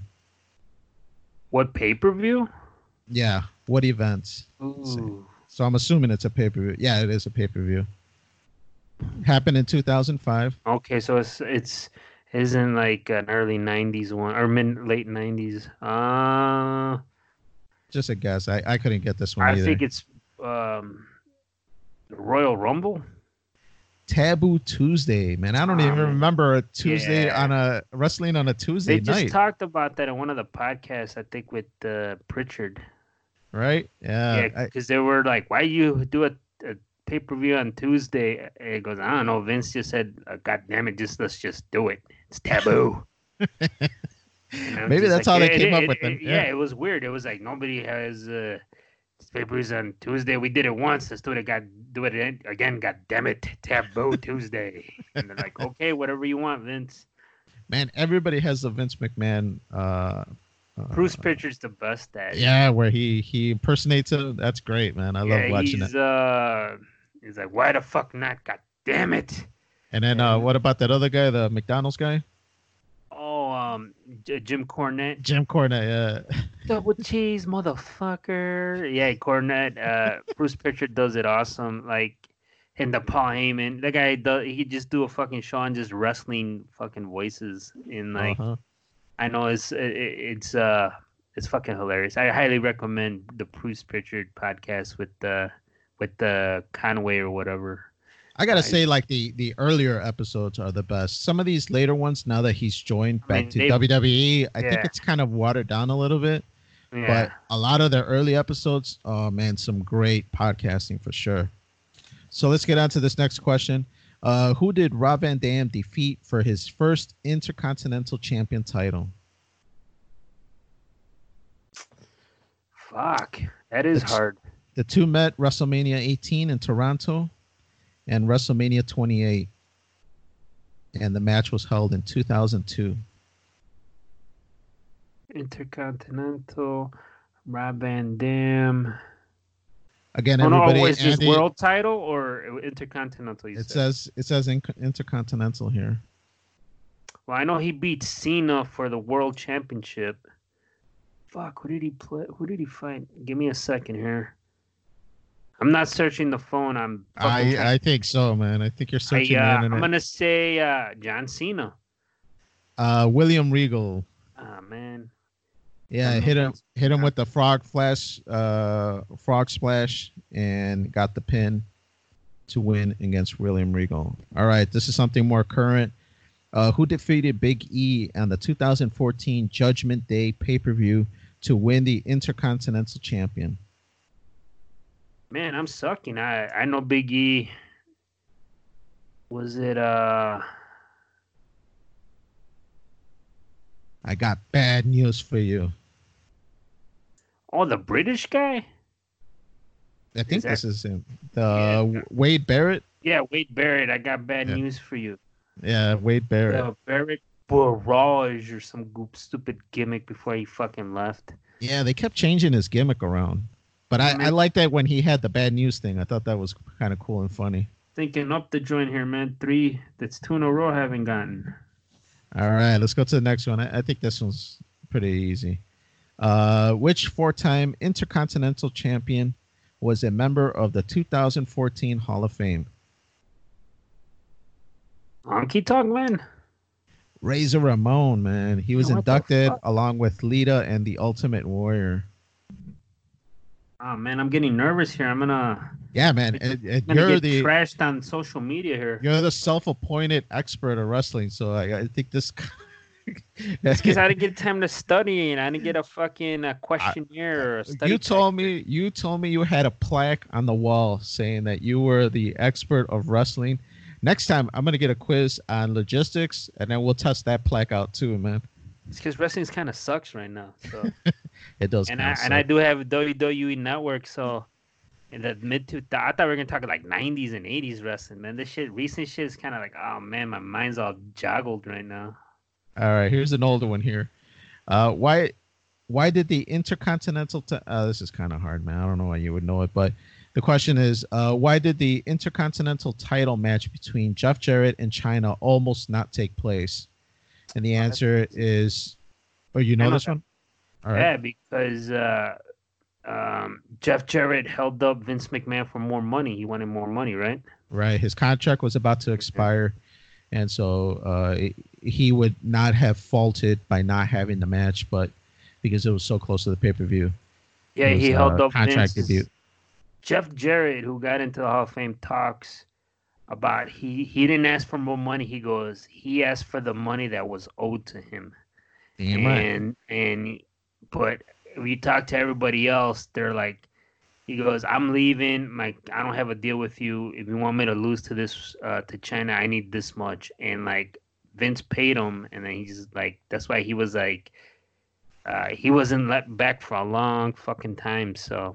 What pay-per-view? Yeah, what event? Ooh. So I'm assuming it's a pay-per-view. Yeah, it is a pay-per-view. Happened in 2005. Okay, so it's isn't like an early 90s one or late 90s. Just a guess. I couldn't get this one I either. think it's Royal Rumble. Taboo Tuesday, man. I don't even remember a Tuesday on a wrestling on a Tuesday night. They just talked about that in one of the podcasts, I think, with Pritchard. Right? Yeah. Yeah, because they were like, why you do a pay-per-view on Tuesday? And it goes, I don't know. Vince just said, God damn it, let's just do it. It's taboo. Maybe that's how they came up with them. Yeah, it was weird. It was like nobody has This pay-per-view's on Tuesday. We did it once. Let's do it again. God damn it. Taboo Tuesday. And they're like, okay, whatever you want, Vince. Man, everybody has the Vince McMahon. Bruce Pritchard's the best at it. Yeah, where he impersonates him. That's great, man. I love watching it. He's like, why the fuck not? God damn it. And then what about that other guy, the McDonald's guy? Oh, Jim Cornette. Jim Cornette, yeah. Double cheese, motherfucker. Yeah, Cornette. Bruce Pritchard does it awesome. Like, and the Paul Heyman, that guy he just do a fucking show on just wrestling fucking voices in like. I know it's fucking hilarious. I highly recommend the Bruce Pritchard podcast with the Conway or whatever. I gotta say, like the earlier episodes are the best. Some of these later ones, now that he's joined back to WWE, I think it's kind of watered down a little bit. Yeah. But a lot of the early episodes, oh man, some great podcasting for sure. So let's get on to this next question. Who did Rob Van Dam defeat for his first Intercontinental Champion title? Fuck, that is hard. The two met WrestleMania 18 in Toronto and WrestleMania 28. And the match was held in 2002. Intercontinental, Rob Van Dam. Again, everybody. Is this world title or Intercontinental? It says Intercontinental here. Well, I know he beat Cena for the World Championship. Fuck, who did he play? Who did he fight? Give me a second here. I'm not searching the phone. I think so, man. I think you're searching the internet. I'm gonna say John Cena. William Regal. Ah, man. Yeah, hit him with the frog splash, and got the pin to win against William Regal. All right, this is something more current. Who defeated Big E on the 2014 Judgment Day pay-per-view to win the Intercontinental Champion? Man, I'm sucking. I know Big E. Was it I got bad news for you. Oh, the British guy? I think this is him. Wade Barrett? Yeah, Wade Barrett. I got bad news for you. Yeah, Wade Barrett. Barrett Barrage or some stupid gimmick before he fucking left. Yeah, they kept changing his gimmick around. But I like that when he had the bad news thing. I thought that was kind of cool and funny. Thinking up the joint here, man. That's 2 in a row I haven't gotten. All right, let's go to the next one. I think this one's pretty easy. Which 4-time Intercontinental Champion was a member of the 2014 Hall of Fame? Honky Tonk Man? Razor Ramon, man. He was inducted along with Lita and the Ultimate Warrior. Oh, man, I'm getting nervous here. I'm going to... Yeah, man. You're the trashed on social media here. You're the self-appointed expert of wrestling, so I think this... It's because I didn't get time to study, and I didn't get a fucking questionnaire or a study. You told me you had a plaque on the wall saying that you were the expert of wrestling. Next time, I'm going to get a quiz on logistics, and then we'll test that plaque out too, man. It's because wrestling kind of sucks right now. So. It does. And I do have WWE Network, so in the I thought we were gonna talk like 90s and 80s wrestling, man. This recent shit is kind of like, oh man, my mind's all joggled right now. All right, here's an older one here. Why did the Intercontinental? This is kind of hard, man. I don't know why you would know it, but the question is, why did the Intercontinental title match between Jeff Jarrett and Chyna almost not take place? And the answer is, you know this one? All right. Yeah, because Jeff Jarrett held up Vince McMahon for more money. He wanted more money, right? Right. His contract was about to expire, and so he would not have faulted by not having the match, but because it was so close to the pay-per-view. Yeah, he held up contract debut. Jeff Jarrett, who got into the Hall of Fame, talks about he didn't ask for more money. He goes, he asked for the money that was owed to him. Damn but if you talk to everybody else, they're like, he goes, I'm leaving. I don't have a deal with you. If you want me to lose to this to Chyna, I need this much. And like Vince paid him, and then he's like, that's why he was like, he wasn't let back for a long fucking time. So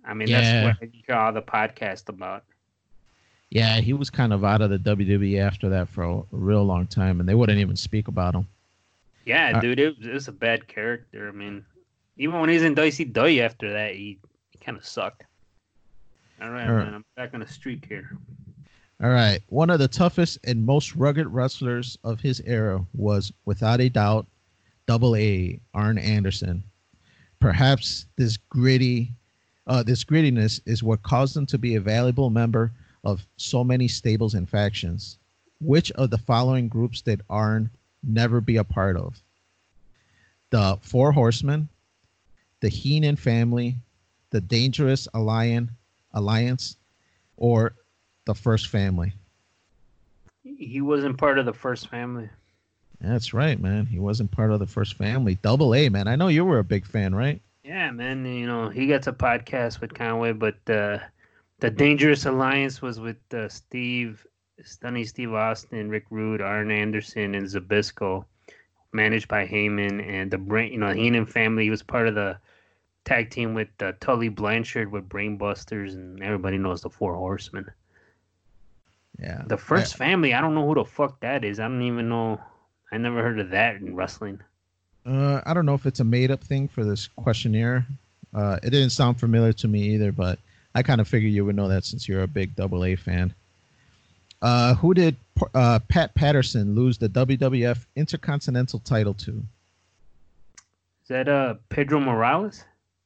I mean, that's Yeah. what I hear all the podcast about. Yeah, he was kind of out of the WWE after that for a real long time, and they wouldn't even speak about him. Yeah, dude, it was a bad character. I mean, even when he's in WCW after that, he kind of sucked. All right, All right. man, I'm back on the streak here. All right. One of the toughest and most rugged wrestlers of his era was, without a doubt, Double A, Arn Anderson. Perhaps this grittiness is what caused him to be a valuable member of so many stables and factions. Which of the following groups did Arn never be a part of? The Four Horsemen, the Heenan family, the Dangerous Alliance, or the First Family? He wasn't part of the First Family. That's right, man. He wasn't part of the First Family. Double A, man. I know you were a big fan, right? Yeah, man. You know, he gets a podcast with Conway, but the Dangerous Alliance was with Stunny Steve Austin, Rick Rude, Arn Anderson, and Zabisco, managed by Heyman and the Heenan family. He was part of the tag team with Tully Blanchard with Brainbusters, and everybody knows the Four Horsemen. Yeah. The First Family, I don't know who the fuck that is. I don't even know. I never heard of that in wrestling. I don't know if it's a made-up thing for this questionnaire. It didn't sound familiar to me either, but I kind of figured you would know that since you're a big Double A fan. Who did Pat Patterson lose the WWF Intercontinental title to? Is that Pedro Morales?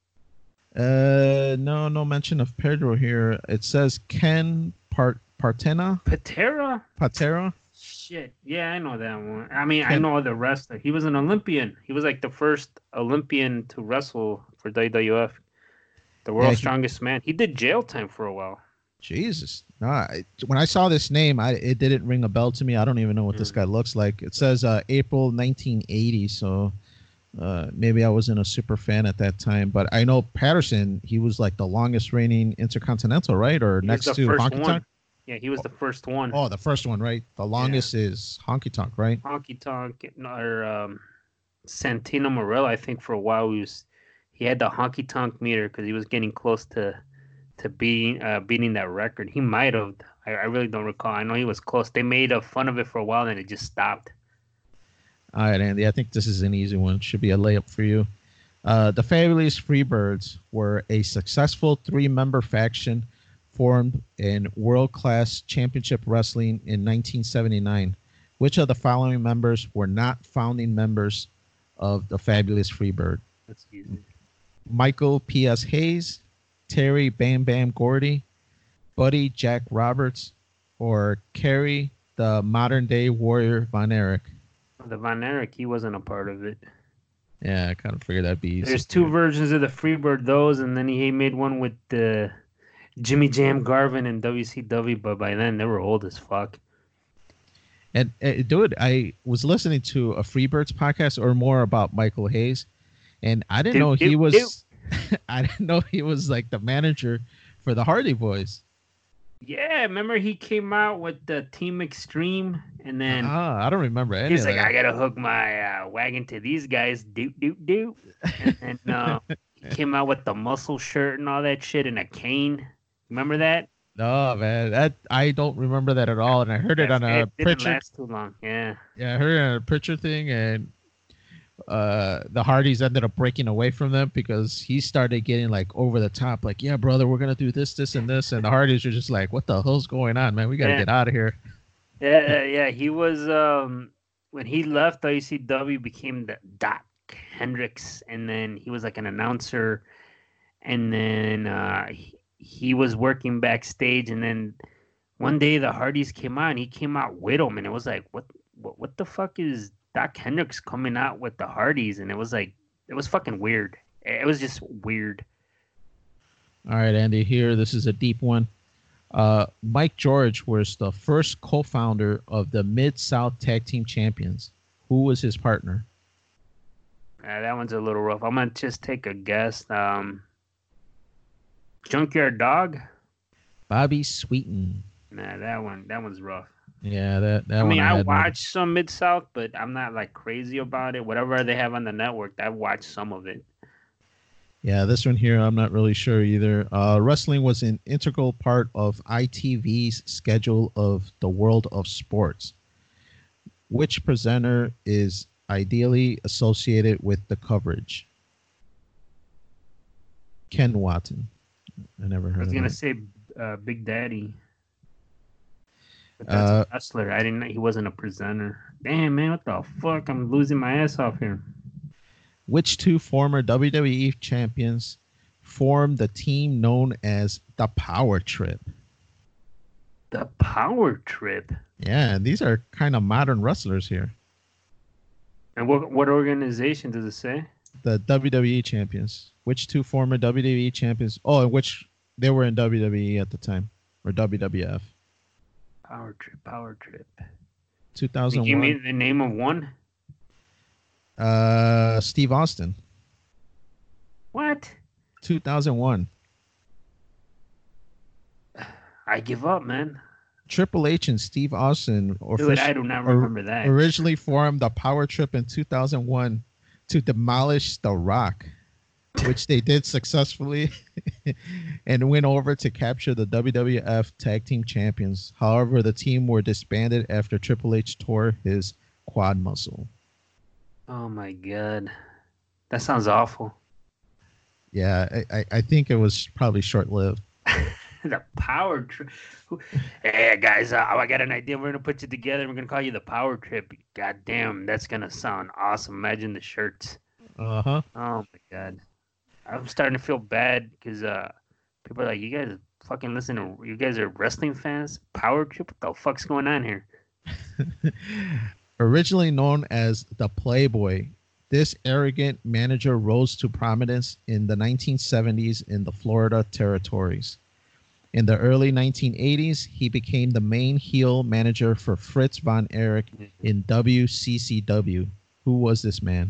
No mention of Pedro here. It says Ken Patera. Shit. Yeah, I know that one. I mean, Ken. I know the wrestler. He was an Olympian. He was like the first Olympian to wrestle for WWF. The world's strongest man. He did jail time for a while. Jesus. No, when I saw this name, it didn't ring a bell to me. I don't even know what this guy looks like. It says April 1980, so maybe I wasn't a super fan at that time. But I know Patterson, he was like the longest reigning Intercontinental, right? Or next to Honky Tonk? Yeah, he was the first one. Oh, the first one, right? The longest is Honky Tonk, right? Honky Tonk or Santino Marella, I think for a while he had the Honky Tonk meter because he was getting close to beating that record. He might have. I really don't recall. I know he was close. They made fun of it for a while, and it just stopped. All right, Andy. I think this is an easy one. Should be a layup for you. The Fabulous Freebirds were a successful 3-member faction formed in World Class Championship Wrestling in 1979. Which of the following members were not founding members of the Fabulous Freebird? That's easy. Michael P.S. Hayes, Terry Bam Bam Gordy, Buddy Jack Roberts, or Kerry the modern day Warrior Von Erich? The Von Erich, he wasn't a part of it. Yeah, I kind of figured that'd be easy. There's 2 versions of the Freebird, those, and then he made one with Jimmy Jam Garvin and WCW, but by then they were old as fuck. And dude, I was listening to a Freebirds podcast or more about Michael Hayes, and I didn't know he was. I didn't know he was like the manager for the Hardy Boys. Yeah, remember he came out with the Team Extreme, and then I don't remember any. He's like, I gotta hook my wagon to these guys, doop doop doop, and he came out with the muscle shirt and all that shit and a cane. Remember that? No, man, I don't remember that at all. And I heard it on a Pritchard. Didn't last too long. Yeah. Yeah, I heard it on a Pritchard thing, and the Hardys ended up breaking away from them because he started getting like over the top, like, yeah, brother, we're gonna do this, and this, and the Hardys are just like, what the hell's going on, man? We gotta get out of here. Yeah. He was when he left WCW, became the Doc Hendricks, and then he was like an announcer, and then he was working backstage, and then one day the Hardys came out, and he came out with them, and it was like, what the fuck is Doc Hendricks coming out with the Hardys? And it was like, it was fucking weird. It was just weird. All right, Andy, this is a deep one. Mike George was the first co-founder of the Mid-South Tag Team Champions. Who was his partner? That one's a little rough. I'm going to just take a guess. Junkyard Dog? Bobby Sweeten. Nah, that one's rough. Yeah, that I one. mean, I watch some Mid-South, but I'm not like crazy about it. Whatever they have on the network, I've watched some of it. Yeah, this one here, I'm not really sure either. Wrestling was an integral part of ITV's schedule of the world of sports. Which presenter is ideally associated with the coverage? Ken Watson. I never I heard was of gonna that. say Big Daddy, but that's a wrestler. I didn't know he wasn't a presenter. Damn, man, what the fuck? I'm losing my ass off here. Which two former WWE champions formed the team known as the Power Trip? The Power Trip. Yeah, these are kind of modern wrestlers here. And what organization does it say? The WWE champions. Which two former WWE champions? Oh, and which they were in WWE at the time, or WWF. Power Trip. Power Trip. You give 2001. me the name of one. Steve Austin. What? 2001. I give up, man. Triple H and Steve Austin Dude, I do not remember that. originally formed the Power Trip in 2001 to demolish The Rock, which they did successfully and went over to capture the WWF Tag Team Champions. However, the team were disbanded after Triple H tore his quad muscle. Oh my god, that sounds awful. Yeah, I think it was probably short-lived. The Power Trip. Hey guys, I got an idea. We're gonna put you together. We're gonna call you the Power Trip. God damn, that's gonna sound awesome. Imagine the shirts. Uh-huh. Oh my god, I'm starting to feel bad because people are like, you guys fucking listen to, you guys are wrestling fans. Power Trip. What the fuck's going on here? Originally known as the Playboy, this arrogant manager rose to prominence in the 1970s in the Florida territories. In the early 1980s, he became the main heel manager for Fritz von Erich in WCCW. Who was this man?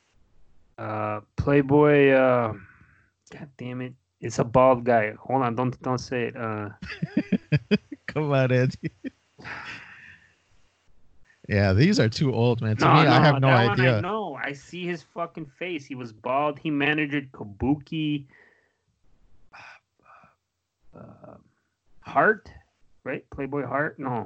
Playboy. God damn it! It's a bald guy. Hold on, don't say it. Come on, Andy. Yeah, these are too old, man. To me, I have no idea. No, I see his fucking face. He was bald. He managed Kabuki. Hart, right? Playboy Hart? No.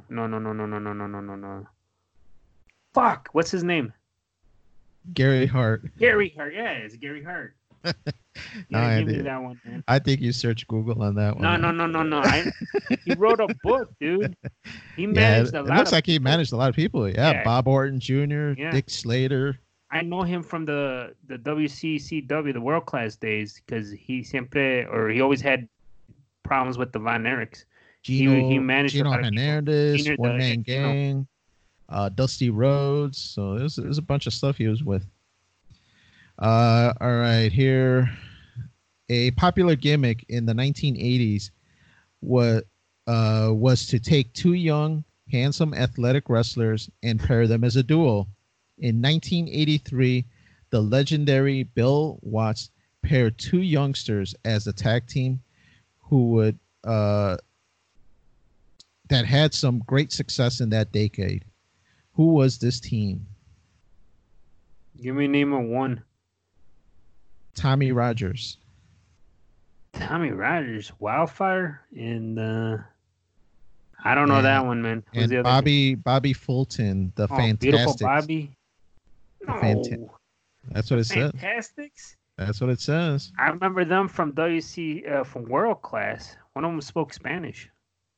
Fuck, what's his name? Gary Hart. Gary Hart. Yeah, it's Gary Hart. Yeah, give me that one, man. I think you searched Google on that one. No. He wrote a book, dude. He managed a lot. It looks like he managed a lot of people. Yeah, Bob Orton Jr., Dick Slater. I know him from the WCCW, the World Class days, because he always had problems with the Von Erichs. He managed Gino Hernandez, One Man Gang, Dusty Rhodes. So there's a bunch of stuff he was with. All right, here. A popular gimmick in the 1980s was to take two young, handsome, athletic wrestlers and pair them as a duo. In 1983, the legendary Bill Watts paired two youngsters as a tag team who would that had some great success in that decade. Who was this team? Give me a name of one. Tommy Rogers. Tommy Rogers, Wildfire, and I don't know that one, man. Who's and Bobby Fulton, the Fantastics. Beautiful Bobby. No. That's what it says. Fantastics. That's what it says. I remember them from from World Class. One of them spoke Spanish.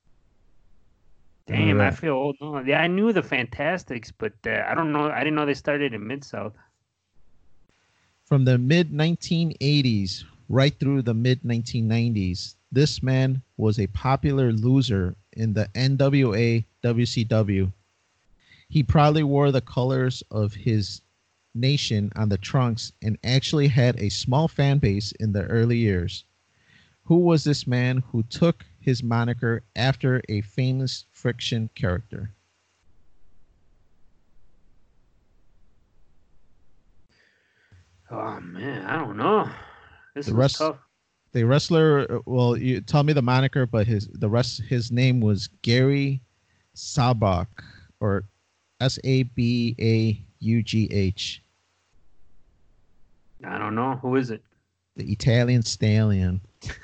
Damn, I feel old. No, yeah, I knew the Fantastics, but I don't know. I didn't know they started in Mid-South. From the mid-1980s right through the mid-1990s, this man was a popular loser in the NWA WCW. He proudly wore the colors of his nation on the trunks and actually had a small fan base in the early years. Who was this man who took his moniker after a famous Friction character? Oh man, I don't know. This is tough. The wrestler, well, you tell me the moniker, but his name was Gary Sabach, or Sabaugh. I don't know. Who is it? The Italian Stallion.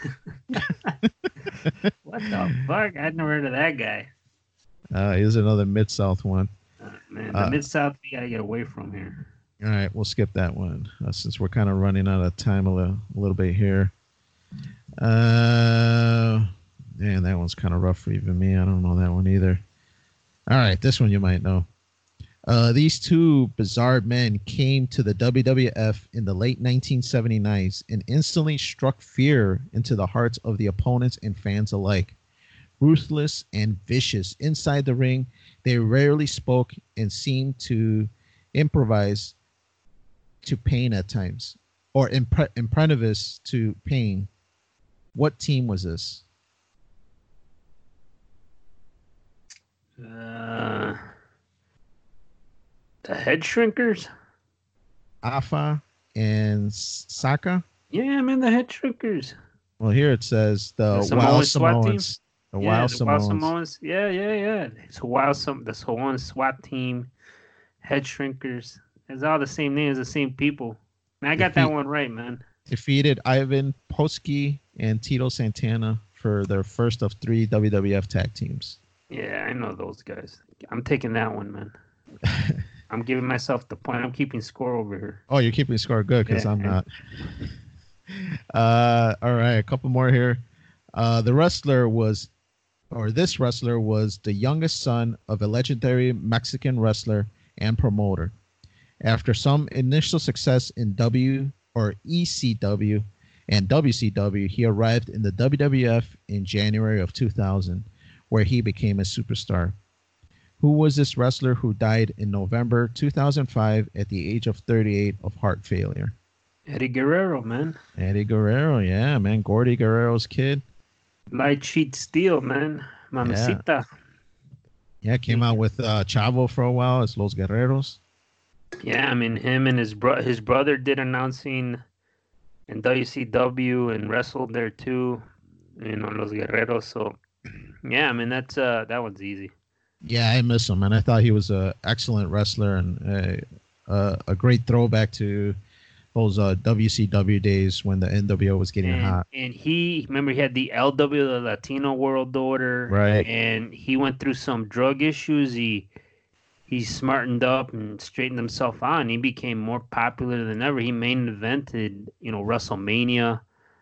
What the fuck? I'd never heard of that guy. Here's another Mid-South one. Man, the Mid-South we gotta get away from here. All right, we'll skip that one since we're kind of running out of time a little bit here. Man, that one's kind of rough for even me. I don't know that one either. All right, this one you might know. These two bizarre men came to the WWF in the late 1979s and instantly struck fear into the hearts of the opponents and fans alike. Ruthless and vicious inside the ring, they rarely spoke and seemed to improvise to pain at times, or imprevious to pain. What team was this? The Head Shrinkers? Afa and Saka? Yeah, I'm in the Head Shrinkers. Well, here it says the Wild Samoans. The Wild Samoans. Yeah. It's the Samoan SWAT team, Head Shrinkers. It's all the same names, the same people. Man, I got that one right, man. Defeated Ivan Putski and Tito Santana for their first of 3 WWF tag teams. Yeah, I know those guys. I'm taking that one, man. I'm giving myself the point. I'm keeping score over here. Oh, you're keeping score good because I'm not. All right, a couple more here. This wrestler was the youngest son of a legendary Mexican wrestler and promoter. After some initial success in ECW and WCW, he arrived in the WWF in January of 2000, where he became a superstar. Who was this wrestler who died in November 2005 at the age of 38 of heart failure? Eddie Guerrero, man. Eddie Guerrero, yeah, man. Gordy Guerrero's kid. Light Sheet Steel, man. Mamacita. Yeah, came out with Chavo for a while as Los Guerreros. Yeah, I mean, him and his brother did announcing in WCW and wrestled there too, Los Guerreros. So, yeah, I mean, that one's easy. Yeah, I miss him, and I thought he was an excellent wrestler and a great throwback to those WCW days when the NWO was getting hot. And he had the LW, the Latino World Order, right? And he went through some drug issues. He smartened up and straightened himself out, and he became more popular than ever. He main evented, WrestleMania.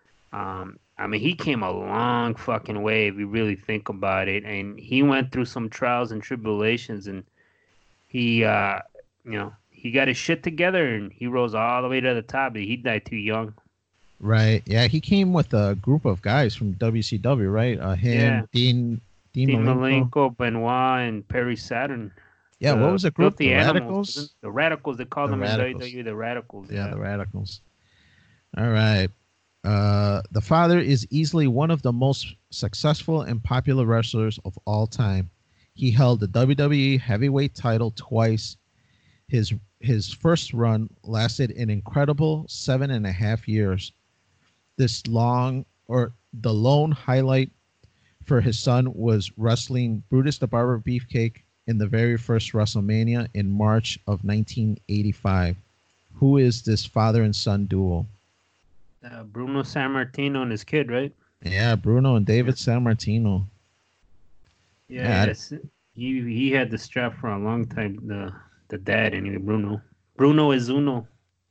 I mean, he came a long fucking way if you really think about it. And he went through some trials and tribulations, and he got his shit together, and he rose all the way to the top. He died too young. Right. Yeah, he came with a group of guys from WCW, right? Dean Malenko, Benoit, and Perry Saturn. Yeah, what was the group? The Radicals? The Radicals. They called them in WWE the Radicals. Yeah, the Radicals. All right. The father is easily one of the most successful and popular wrestlers of all time. He held the WWE heavyweight title twice. His first run lasted an incredible 7.5 years. The lone highlight for his son was wrestling Brutus the Barber Beefcake in the very first WrestleMania in March of 1985. Who is this father and son duo? Bruno Sammartino and his kid, right? Yeah, Bruno and David Sammartino. Yeah, he had the strap for a long time. The dad, anyway, Bruno is uno.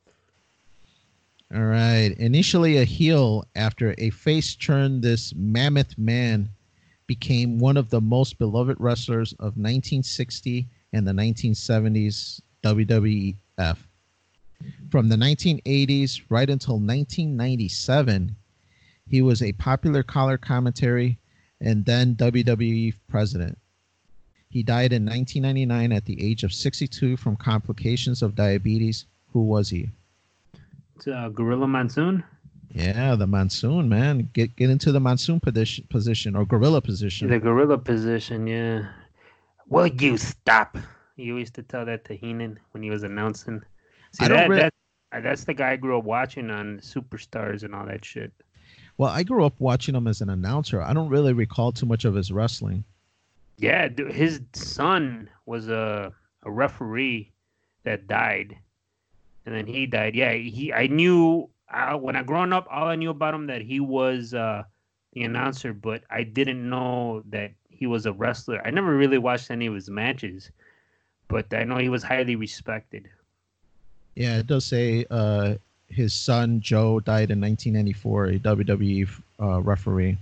All right. Initially a heel, after a face turn, this mammoth man became one of the most beloved wrestlers of 1960 and the 1970s WWF. From the 1980s right until 1997, he was a popular color commentary and then WWE president. He died in 1999 at the age of 62 from complications of diabetes. Who was he? It's Gorilla Monsoon. Yeah, the Monsoon, man. Get into the Monsoon position or Gorilla position. The Gorilla position, yeah. Will you stop? You used to tell that to Heenan when he was announcing. See, that's the guy I grew up watching on Superstars and all that shit. Well, I grew up watching him as an announcer. I don't really recall too much of his wrestling. Yeah, his son was a referee that died, and then he died. Yeah, I when I growing up, all I knew about him that he was the announcer, but I didn't know that he was a wrestler. I never really watched any of his matches, but I know he was highly respected. Yeah, it does say his son Joe died in 1994, a WWE referee.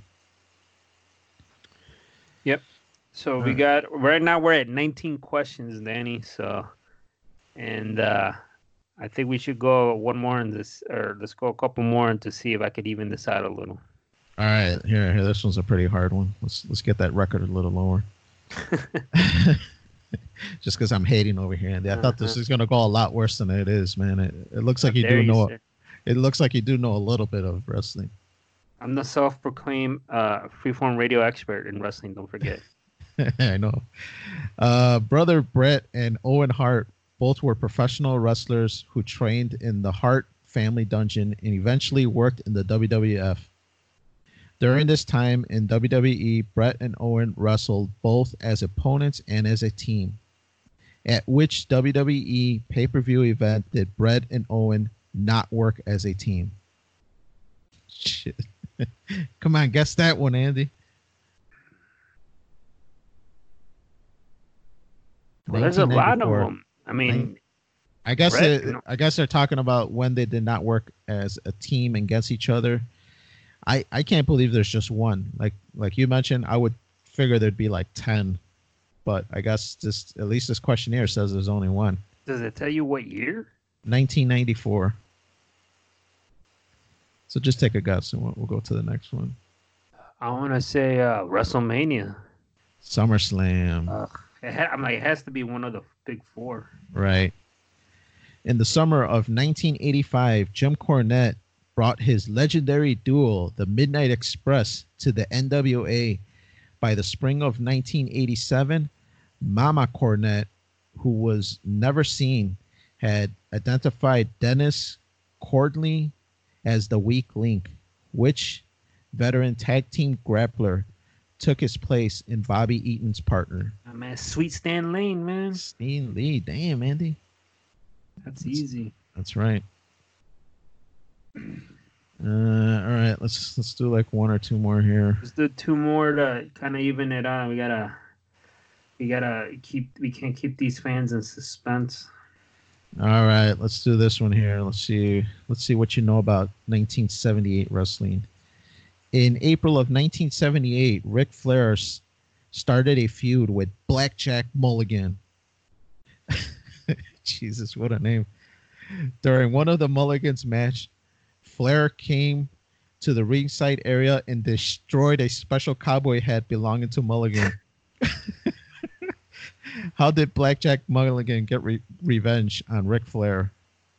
Yep. So we got right now we're at 19 questions, Danny. So, and I think we should go one more in this, or let's go a couple more and to see if I could even this out a little. All right, here. This one's a pretty hard one. Let's get that record a little lower. Just because I'm hating over here, Andy. I thought this was gonna go a lot worse than it is, man. It looks like you do know. It looks like you do know a little bit of wrestling. I'm the self-proclaimed freeform radio expert in wrestling. Don't forget. I know. Brother Bret and Owen Hart both were professional wrestlers who trained in the Hart family dungeon and eventually worked in the WWF. During this time in WWE, Bret and Owen wrestled both as opponents and as a team. At which WWE pay-per-view event did Bret and Owen not work as a team? Shit. Come on, guess that one, Andy. Well, there's a lot of them. I mean, I guess they're talking about when they did not work as a team against each other. I can't believe there's just one. Like you mentioned, I would figure there'd be like 10, but I guess at least this questionnaire says there's only one. Does it tell you what year? 1994. So just take a guess, and we'll go to the next one. I want to say WrestleMania. SummerSlam. I'm like, it has to be one of the big four. Right. In the summer of 1985, Jim Cornette brought his legendary duo, the Midnight Express, to the NWA. By the spring of 1987, Mama Cornette, who was never seen, had identified Dennis Cordley as the weak link, which veteran tag team grappler took his place in Bobby Eaton's partner. Oh, man, Sweet Stan Lane, man. Stan Lee, damn, Andy. That's easy. That's right. All right, let's do like one or two more here. Let's do two more to kind of even it out. We can't keep these fans in suspense. All right, let's do this one here. Let's see what you know about 1978 wrestling. In April of 1978, Ric Flair started a feud with Blackjack Mulligan. Jesus, what a name. During one of the Mulligans match, Flair came to the ringside area and destroyed a special cowboy hat belonging to Mulligan. How did Blackjack Mulligan get revenge on Ric Flair?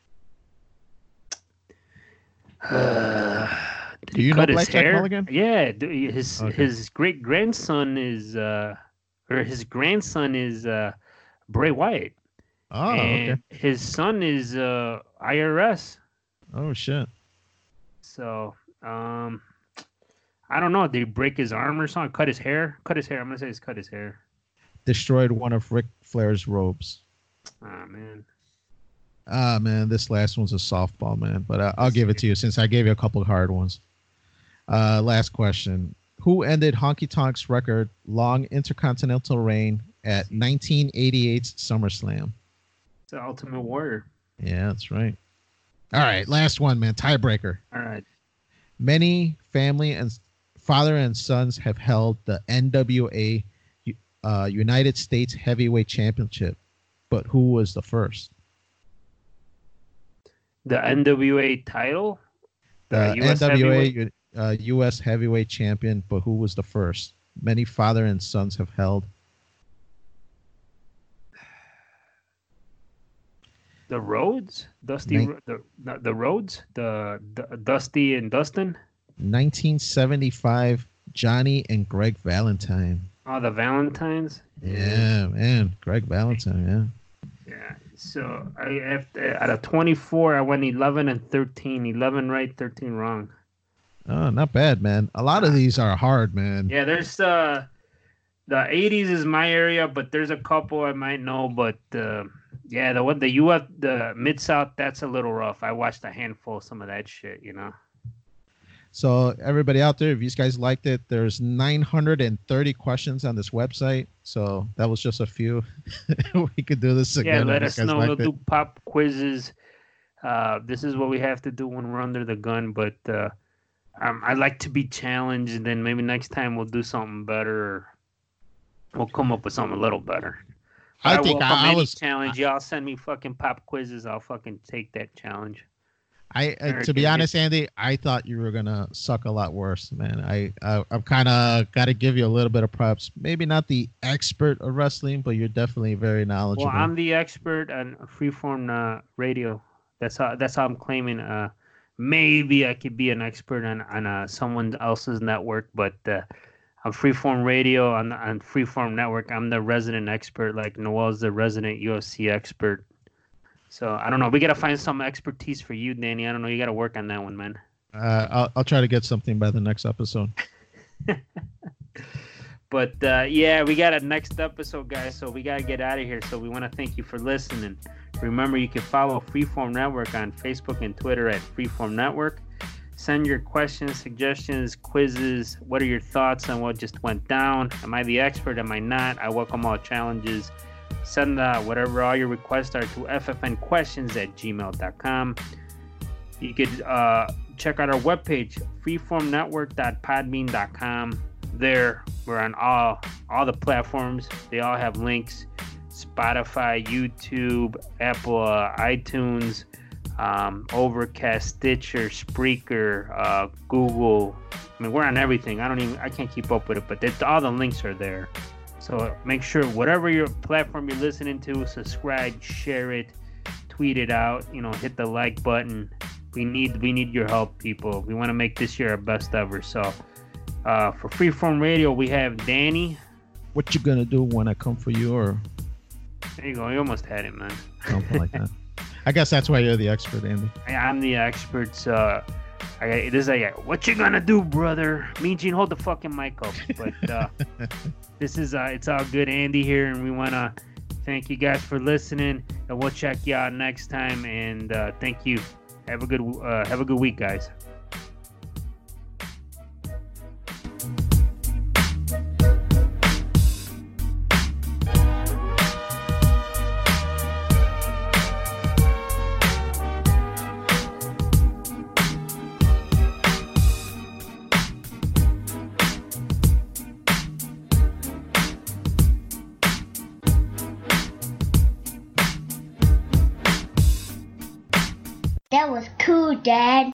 Do you know Blackjack Mulligan? Yeah, his great grandson is Bray Wyatt. Oh, and okay. His son is IRS. Oh shit. So, I don't know. Did he break his arm or something? Cut his hair? I'm gonna say he's cut his hair. Destroyed one of Ric Flair's robes. Man, this last one's a softball, man. But I'll give it to you since I gave you a couple of hard ones. Last question. Who ended Honky Tonk's record-long intercontinental reign at 1988's SummerSlam? It's the Ultimate Warrior. Yeah, that's right. All right, last one, man. Tiebreaker. All right. Many family and father and sons have held the NWA United States Heavyweight Championship, but who was the first? The NWA title? The NWA U.S. Heavyweight Champion, but who was the first? Many father and sons have held. The Rhodes? Dusty? The Rhodes? The Dusty and Dustin? 1975, Johnny and Greg Valentine. Oh, the Valentines? Yeah, man. Greg Valentine, yeah. Yeah. So out of 24, I went 11 and 13. 11 right, 13 wrong. Oh, not bad, man. A lot of these are hard, man. Yeah, there's the 80s is my area, but there's a couple I might know. But Yeah, the Mid South, that's a little rough. I watched a handful of some of that shit, you know. So everybody out there, if you guys liked it, there's 930 questions on this website. So that was just a few. We could do this again. Yeah, let us know. We'll do pop quizzes. This is what we have to do when we're under the gun. But I like to be challenged, and then maybe next time we'll do something better. Or we'll come up with something a little better. I think I was challenge. Y'all send me fucking pop quizzes. I'll fucking take that challenge. To be honest, Andy, I thought you were gonna suck a lot worse, man. I've kind of got to give you a little bit of props. Maybe not the expert of wrestling, but you're definitely very knowledgeable. Well, I'm the expert on freeform radio. That's how I'm claiming. Maybe I could be an expert on someone else's network, but on freeform radio on freeform network, I'm the resident expert. Like Noel's the resident UFC expert. So I don't know. We gotta find some expertise for you, Danny. I don't know. You gotta work on that one, man. I'll try to get something by the next episode. But yeah, we got a next episode, guys. So we gotta get out of here. So we want to thank you for listening. Remember, you can follow Freeform Network on Facebook and Twitter at Freeform Network. Send your questions, suggestions, quizzes. What are your thoughts on what just went down? Am I the expert? Am I not? I welcome all challenges. Send whatever all your requests are to ffnquestions@gmail.com. You could check out our webpage, freeformnetwork.podbean.com. There, we're on all the platforms. They all have links. Spotify, YouTube, Apple, iTunes, Overcast, Stitcher, Spreaker, Google. I mean, we're on everything. I can't keep up with it, but all the links are there. So make sure whatever your platform you're listening to, subscribe, share it, tweet it out, hit the like button. We need your help, people. We want to make this year our best ever. So for Freeform Radio, we have Danny. What you gonna do when I come for you? Or there you go. You almost had it, man. Something like that. I guess that's why you're the expert, Andy. I'm the expert. So what you gonna do, brother? Mean Gene, hold the fucking mic up. But this is it's all good, Andy here, and we wanna thank you guys for listening, and we'll check you out next time. And thank you. Have a good week, guys. That was cool, Dad.